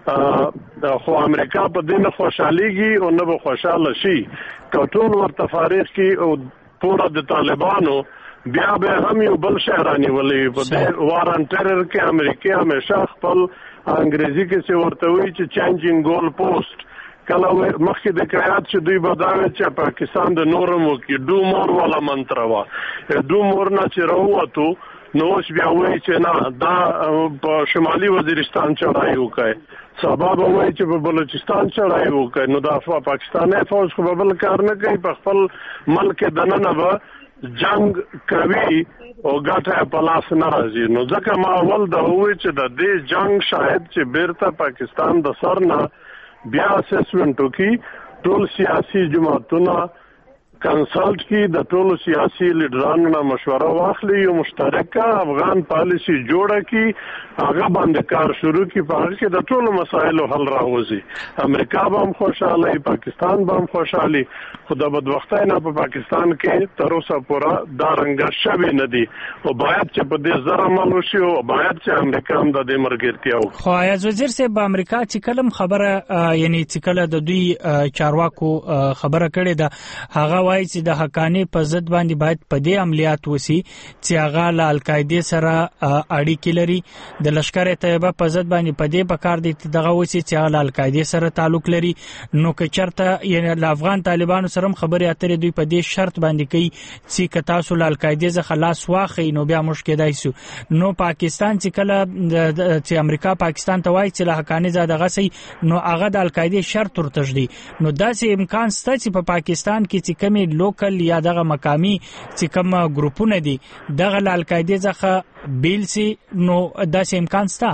خو امریکا په دې نه خوشاليږي او نه به خوشاله شي ټول ورته فارغ کی او پورا د طالبانو بیا به هم یو بل شهرانی ولې په دې وارن ټرر کې امریکا همیشه خپل انګریزي کې څه ورته وایي چې چینجینګ ګول پوسټ کله مخکې د قیادت چې دوی بداوي چې پاکستان د نورمو کې دو مور ولا منتر وا دو مور نه چې راووتو نو اوس بیا وایي چې نه دا په شمالي وزیرستان چړای وکړي سبب وایي چې په بلوچستان چړای وکړي نو دا پاکستاني فوج خو بل کار نه کوي په خپل ملک دننه به جنگ کوي او ګټه په لاس نه راځي نو ځکه ما اول دا وایي چې د دې جنگ شاید چې بیرته پاکستان د سر نه بیا اسسمنټ وکي ټول سیاسي جماعتونه کنسلټ کی د ټولو سیاسي لیډرانو نه مشوره واخلي او مشترکه افغان پالیسی جوړه کی هغه باندې کار شروع کی په هغه کې د ټولو مسایلو حل راوځي امریکا به هم خوشاله پاکستان به هم خوشاله خدا بدبختای نه په پاکستان کې تر اوسه پورا دا رنګ شوی نه دی او باید چې په دې زره مالو شي او باید چې امریکا هم د دې مرګرتیا وکړي خو ایاز وزیر صاحب امریکا چې کلم خبره یعنی چې کله د دوی چارواکو خبره کړې ده هغه وایي چې د حقانی په ضد باندې باید په دې عملیات وسی چې هغه له القاعده سره اړیکې لري د لشکره طیبه په ضد باندې په دې پکار دي دغه وسی چې هغه له القاعده سره تعلق لري نو که چرته یعنی د افغان طالبانو سره خبرې اترې دوی په دې شرط باندې کوي چې کتا سول القاعده ز خلاص واخی نو بیا مشکل دی سو نو پاکستان چې کله چې امریکا پاکستان ته وایي چې له حقانی زاده غسي نو هغه د القاعده شرط ورتجدي نو داسې امکان شته چې په پاکستان کې چې کمی لوکل یا دغه مقامی چې کوم ګروپونه دي دغه ل القاعده ځخه بیل سي نو داسې امکان شته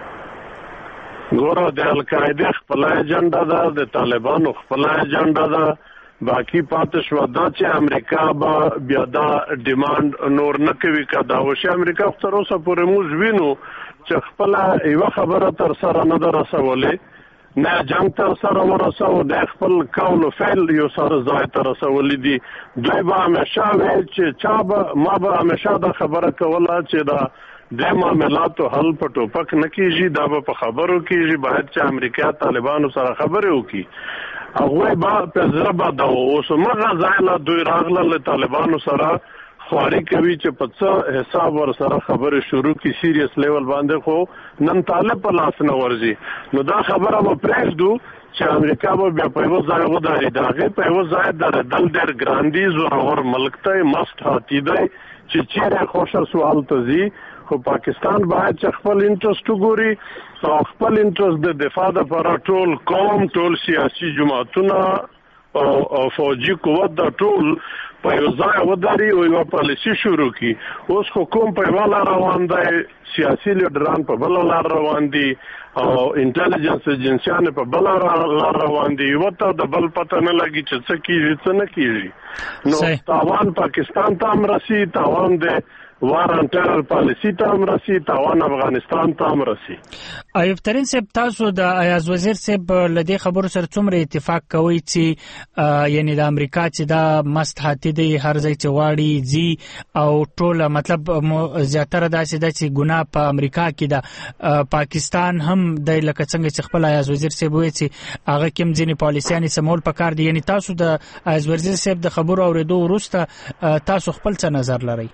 ګوره د القاعده خپل اجنډا ده د طالبانو خپل اجنډا ده باقی پاتې شو دا چې امریکا به بیا دا ډیماند نور نه کوي کدا وشي امریکا تر اوسه پورې موږ وینو چې خپل یو خبره تر سره نه درسولې نه جنگ تر سره ورسو د خپل قول او فعل یو سره ځای ته رسولي دي. دوی به همیشه ویل چې چا به ما به همیشه دا خبره کوله چې دا د معاملاتو حل په ټوپک نه کیږي، دا به په خبرو کیږي. باید چې امریکا طالبانو سره خبرې وکړي، هغوی به په زړه باندې اوس هغه ځای له دوی راغله له طالبانو سره خواري کوي چې په څه حساب ور سره خبرې شروع کی سیریس لیول باندې، خو نن طالب په لاس نه ورځي. نو دا خبره به پرېږدو چې امریکا به بیا په یو ځای ودرېږي. د هغې په یو ځای درېدل ډېر ګران دي. زورور ملک ته مست هاتي دی چې چیرې خوښه سو هلته ځي. خو پاکستان باید چې خپل انټرست وګوري او خپل انټرست د دفاع دپاره ټول قوم، ټول سیاسي جماعتونه او فوجي قوت د ټول په یو ځای ودري او یو پالیسي شروع کی. اوس حکومت په یو لار روان دی، سیاسي لیډران په بل لار روان دي او انټيليجنس ایجنسیان په بل لار روان دي. یو ته د بل پته نه لګي چې څه کیږي څه نه کیږي. نو تاوان پاکستان ته هم رسي، تاوان د وارن ټرر پالیسی ته هم رسي، تاوان افغانستان ته هم رسي. ایوب ترین صاحب، تاسو د ایاز وزیر صاحب لدې خبرو سره څومره اتفاق کوئ چې یعنی د امریکا چې دا مست هاتي دی هر ځای چې واړي ځي او ټول مطلب زیاتره داسې ده چې ګناه په امریکا کې ده، پاکستان هم د لکه څنګه چې خپل ایاز وزیر صاحب وایي چې هغه کوم ځینې پالیسیانې سمول پکار دي. یعنی تاسو د ایاز وزیر صاحب د خبرو اورېدو وروسته تاسو خپل څه نظر لرئ؟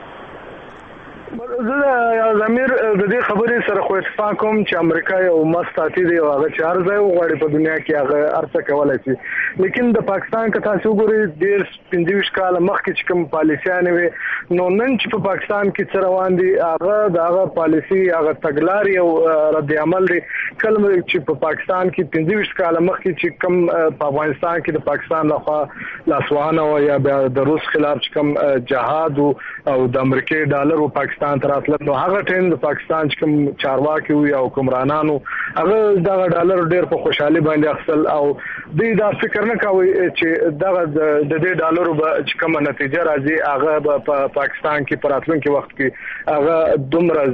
زه د امیر د دې خبرې سره خو اتفاق کوم چې امریکا یو مست هاتي دی او هغه چې هر ځای وغواړي په دنیا کې هغه هر څه کولی شي. لیکن د پاکستان که تاسو وګورئ ډېر پنځه ویشت کاله مخکې چې کوم پالیسیانې وې، نو نن چې په پاکستان کې څه روان دي هغه د هغه پالیسي هغه تګلارې او رد عمل دی. کله چې په پاکستان کې پنځه ویشت کاله مخکې چې کوم په افغانستان کې د پاکستان لخوا لاسوهنه او یا د روس خلاف چې کوم جهاد او د امریکای ډالر او پاکستان ته راتلل، نو هغه ټیم د پاکستان چې کوم چارواکي وي او حکمرانانو هغه دغه ډالر ډېر په خوشحالي باندې اخیستل او دوی دا فکر نه کوي چې دغه د دې ډالرو به چې کومه نتیجه راځي هغه به په پاکستان کې په راتلونکي وخت کې هغه دومره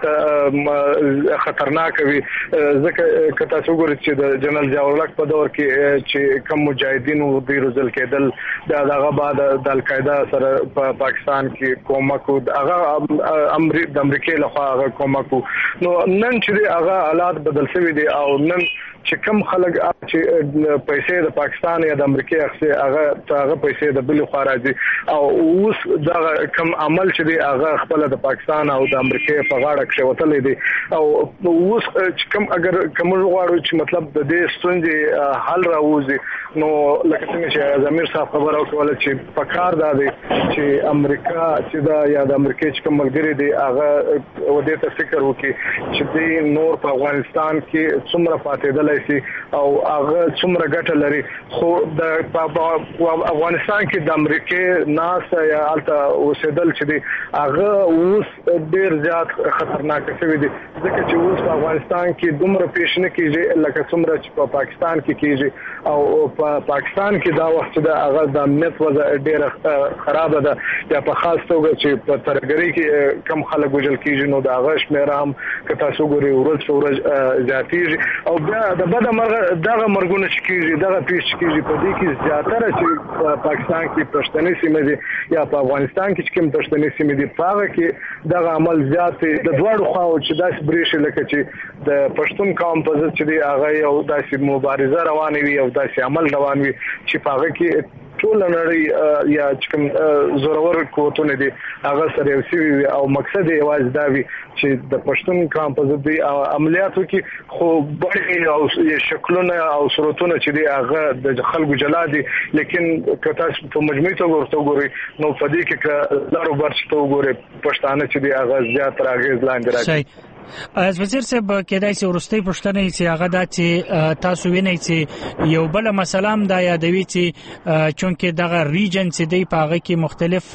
زیات خطرناک وي. ځکه که تاسو وګورئ چې د جنرال ضیاءالحق په دور کې چې کوم مجاهدینو دوی روزل کېدل، د هغه بعد د القاعده سره په پاکستان کې کومک هغه د امریکای له خوا هغه کومک. نو نن چې هغه حالات بدل شوي دي او نن چې کم خلک چې پیسې د پاکستان یا د امریکای اخسي هغه هغه پیسې د بل خوا راځي او اوس دا کم عمل چې دی هغه خپل د پاکستان او د امریکای په غاړه کې وتلې دي. او اوس چې کم اگر کوم غواړو چې مطلب د دې ستونزې حل راوځي، نو لکه څنګه چې امیر صاحب خبره وکړه چې پکار دا دی چې امریکا چې دا یا د امریکای چې کوم ملګری دی هغه ودې ته فکر وکړي چې د نور په افغانستان کې څومره پاتېدل شي او هغه څومره ګټه لري. خو د افغانستان کې د امریکای ناس یا الته اوسېدل چې دی هغه اوس ډېر زیات خطرناک شوی دی، ځکه چې اوس په افغانستان کې دومره پیش نه کیږي لکه څومره چې په پاکستان کې کیږي. او په پاکستان کې دا وخت د هغه د امنیت وضع ډېره خراب ده، یا په خاص توګه چې په ترګری کې کم خلک وژل کیږي، نو د هغه شمېر هم که تاسو ګورئ ورځ په ورځ زیاتیږي. او بیا د بده مرغه دغه مرګونه چې کیږي دغه پیښ کیږي په دې کې زیاتره چې پاکستان کې پښتني سیمې دي یا په افغانستان کې چې کوم پښتني سیمې دي په هغه کې دغه عمل زیات د دواړو خواو چې داسې بریښي لکه چې د پښتون قوم په ضد چې دی هغه یو داسې مبارزه روانه وي او داسې عمل روان وي چې په هغه کې ټول نړۍ یا چې کوم زورور قوتونه دي هغه سره یو شی وي او مقصد یې واځ دا وي چې د پښتون قوم په ضد عملیاتو کې خو بړې او شکلونه او صورتونه چې دی هغه د خلکو جلا دي. لیکن که تاسو په مجموعي توګه ورته وګورئ نو په دې کې که لارو برش ته وګورئ پښتانه چې دی هغه زیات راغیز لاندې راځي. از وزیر صاحب کېدای شي ورستۍ پوښتنه چې هغه دا چې تاسو وینئ چې یو بل مسله هم دا یادوي چې چونکې دغه ریجن چې دی په هغه کې مختلف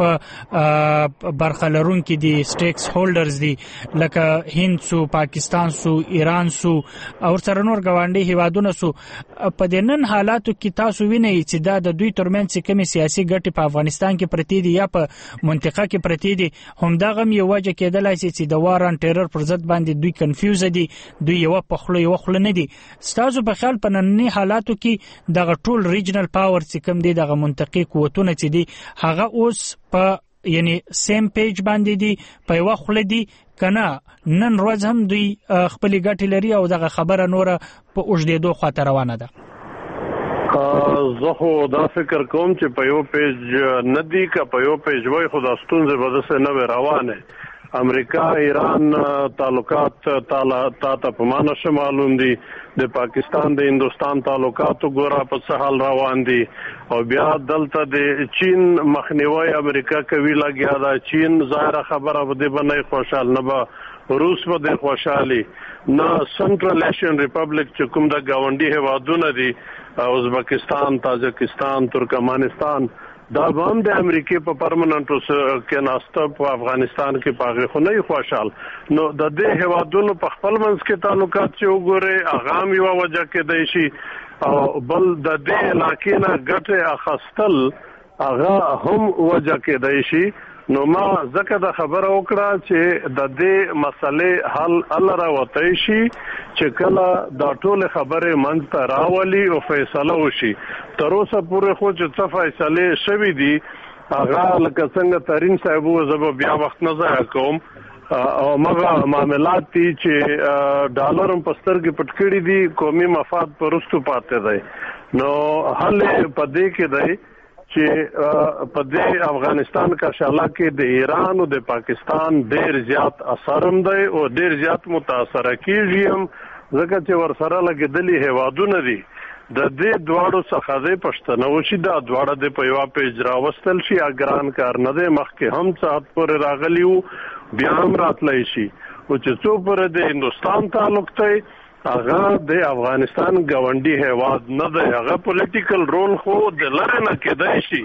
برخه لرونکي دي، سټیکس هولډرز دي، لکه هند سو، پاکستان سو، ایران سو او سره نور ګاونډي هیوادونه سو. په دې نن حالاتو کې تاسو وینئ چې دا د دوی ترمنځ کومې سیاسي ګټې په افغانستان کې پرتې دي یا په منطقه کې پرتې دي، همدغه یو وجه کېدلای شي چې د وار ان ټیرر پر ضد باندې دوی کنفیوز دي، دوی یو په خله یو خله نه دي. ستاسو په خیال په نننی حالاتو کې دغه ټول ریجنل پاور چې کوم دي دغه منطقي قوتونه چې دي هغه اوس په یعنی سیم پیج باندې دي، په یو خله دي کنه نن ورځ هم دوی خپل ګټې لري او دغه خبره نور په اوږدېدو خواته روانه ده؟ زه خو دا فکر کوم چې په یو پیج نه دي که په یو پیج وای خو دا ستونزې به داسې نه وي روانې. امریکا ایران تعلقات تا ته په ما نشه معلوم دي، د پاکستان د هندوستان تعلقاتو ګوره په څه حال روان دي، او بیا دلته د چین مخنیوي امریکا کوي لګیا ده. چین ظاهره خبره به دې به نه خوشحال، نه به روس به دې خوشحالي، نه سنټرل ایشین ریپبلیک چې کوم د ګاونډي هیوادونه دي ازبکستان، تاجکستان، ترکمنستان، دا به هم د امریکې په پرمننټو کې ناسته په افغانستان کې پاغې خو نه خوشحال. نو د دې هیوادونو په خپل منځ کې تعلقات چې وګورئ هغه هم یوه وجه کېدی شي، او بل د دې علاقې نه ګټې اخیستل هغه هم وجه کېدی شي. نو ما ځکه د خبره وکړه چې د دې مسلې حل الله راوتی شي چې کله دا ټول خبرې منځ ته راولي او فیصله وشي. تر اوسه پورې خو چې څه فیصلې شوي دي هغه لکه څنګه ترین صاحب و زه به بیا وخت نه ضایع کوم، او مغه معاملات دي چې ډالر هم په سترګې پټ کړي دي، قومي مفاد په وروستو پاتې دی. نو حل په دې کې دی چې په دې افغانستان کا شاله کې د ایران او د پاکستان ډېر زیات اثر هم دی او ډېر زیات متاثره کیږي هم، ځکه چې ورسره لګېدلي هیوادونه دي. د دې دواړو څخه د پښتنه وشي دا دواړه د په یوه پیج راوستل شي، ګران کار نه دی. مخکې هم ساعت پورې راغلی وو، بیا هم راتلی شي. او چې څو پورې د هندوستان تعلق دی هغه د افغانستان ګاونډي هیواد نه دی، هغه پولیټیکل رول خو د لرې نه کېدای شي،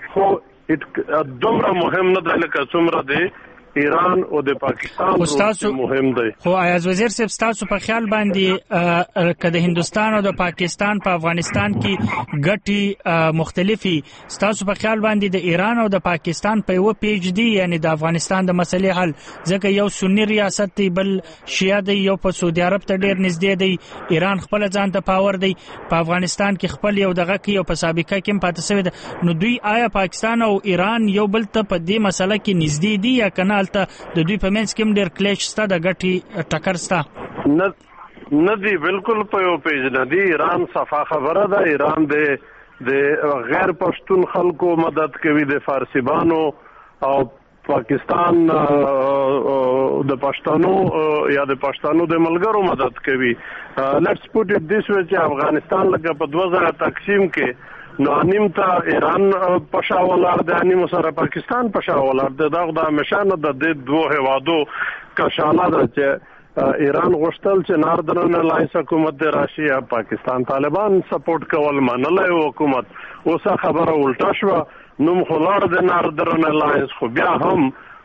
خو دومره مهم نه دی لکه څومره دی ایران او د پاکستان رول مهم دی. خو ایاز وزیر صاحب ستاسو په خیال باندې که د هندوستان او د پاکستان په افغانستان کې ګټې مختلفي، ستاسو په خیال باندې د ایران او د پاکستان په یو پیج دی، یعنی د افغانستان د مسلې حل، ځکه یو سنی ریاست دی بل شیعه دی، یو په سعودي عرب ته ډیر نږدې دی، ایران خپل ځان ته پاور دی، په افغانستان کې خپل یو دغه کې او په سابقه کې هم پاتې شوی دی. نو دوی آیا پاکستان او ایران یو بل ته په دې مسله کې نږدې دي یا کنه د دوی په منځ کې ډېر کلیش شته، د ګټې ټکر شته؟ نه نه دی، بالکل په یو پیج نه دی. ایران صفا خبره ده، ایران د د غیر پښتون خلکو مدد کوي، د فارسیبانو، او پاکستان د پښتنو یا د پښتنو د ملګرو مدد کوي. لیټس پوټ اټ دیس وی چې افغانستان لکه په دوه زره تقسیم کې نو نیم ته ایران په شا ولاړ دی، نیم سره پاکستان په شا ولاړ دی. دا د همیشه نه د دې دوو هیوادو کشاله ده چې ایران غوښتل چې ناردرن الائنس حکومت د راشي، یا پاکستان طالبان سپورټ کول منلی حکومت. اوس خبره الټه شوه، نوم خو لاړ د ناردرن الائنس، خو بیا هم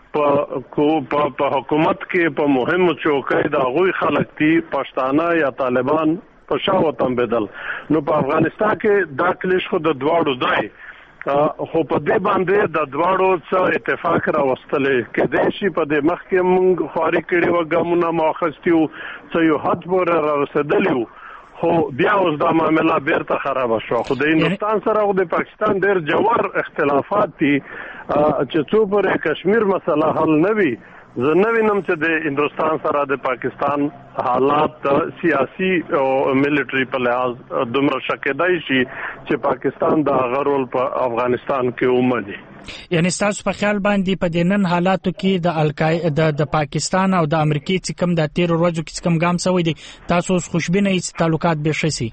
په حکومت کې په مهمو چوکۍ د هغوی خلک دي پښتانه یا طالبان په شا وطن بدل. نو په افغانستان کې دا کلیش خو د دواړو دی، خو په دې باندې د دواړو څه اتفاق راوستلی کېدای شي. په دې مخکې موږ خواري کړي وه، ګامونه مو اخیستي وو، څه یو حد پورې رارسېدلي وو، خو بیا اوس دا معامله بیرته خرابه شوه. خو د هندوستان سره او د پاکستان ډېر جوار اختلافات دي چې څو پورې کشمیر مسله حل نه وي. زه نه وینم چې د هندوستان سره د پاکستان حالات سیاسي او ملټري په لحاظ دومره ښه کېدای شي چې پاکستان د هغه رول په افغانستان کې ومني. یعنی ستاسو په خیال باندې په دې نن حالاتو کې د القاعده د پاکستان او د امریکای چې کوم د تیر ورځو کې کوم ګام شوی دی، تاسو خوشبینه یې تعلقات به شي؟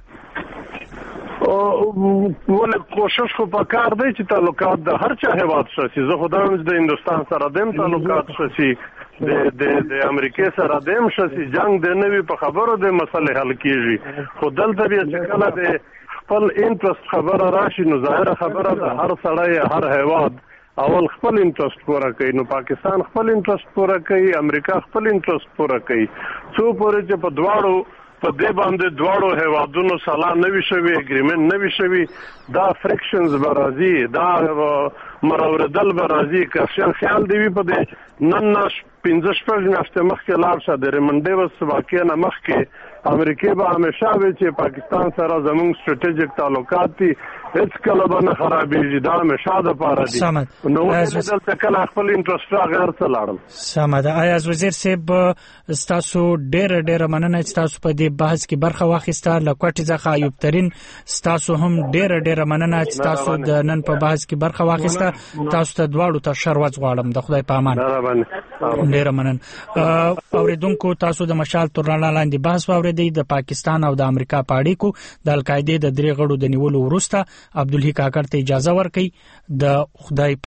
ولې کوشش خو په کار دی چې تعلقات د هر چا هیواد شي. زه خو دا وایم چې د هندوستان سره دیم تعلقات شي، د د امریکای سره دیم شي، جنگ د نوي په خبرو د مسلې حل کیږي. خو دلته بیا چې کله د خپل انټرست خبره راشي نو ظاهره خبره ده هر سړی هر هیواد اول خپل انټرست پوره کوي. نو پاکستان خپل انټرست پوره کوي، امریکا خپل انټرست پوره کوي. څو پورې چې په دواړو په دې باندې دواړو هیوادونو سلا نه وي شوی اګریمنت نه وي شوی دا فریکشنز برازي دا مروردل برازي که خیال دی په دې نن نش پنځه شپږ میاشتې مخکې لاړ شه د ریمنډیوس واقعې نه مخکې امریکا به همیشه وي چې پاکستان سره زموږ سټریټیجیک تعلقات دي هیڅ کله به نه خرابېږي دا همیشه د پاره دي نو دلته کله خپل انټرست غیر څه لاړل سمه ده. ایاز وزیر صاحب ستاسو ډېر ډېر مننه چې تاسو په دې بحث کې برخه واخیسته. له کوټې څخه ایوب ترین ستاسو هم ډېر ډېر مننه چې تاسو د نن په بحث کې برخه واخیسته. تاسو ته دواړو ته ښه ورځ غواړم. د خدای په امان. ډېر مننه. اوریدونکو تاسو د مشال تر رڼا لاندې بحث واورېدئ د پاکستان او د امریکا په اړیکو د القاعده د درې غړو د نیولو وروسته. عبدالحی کاکړ ته اجازه ورکړئ. د خدای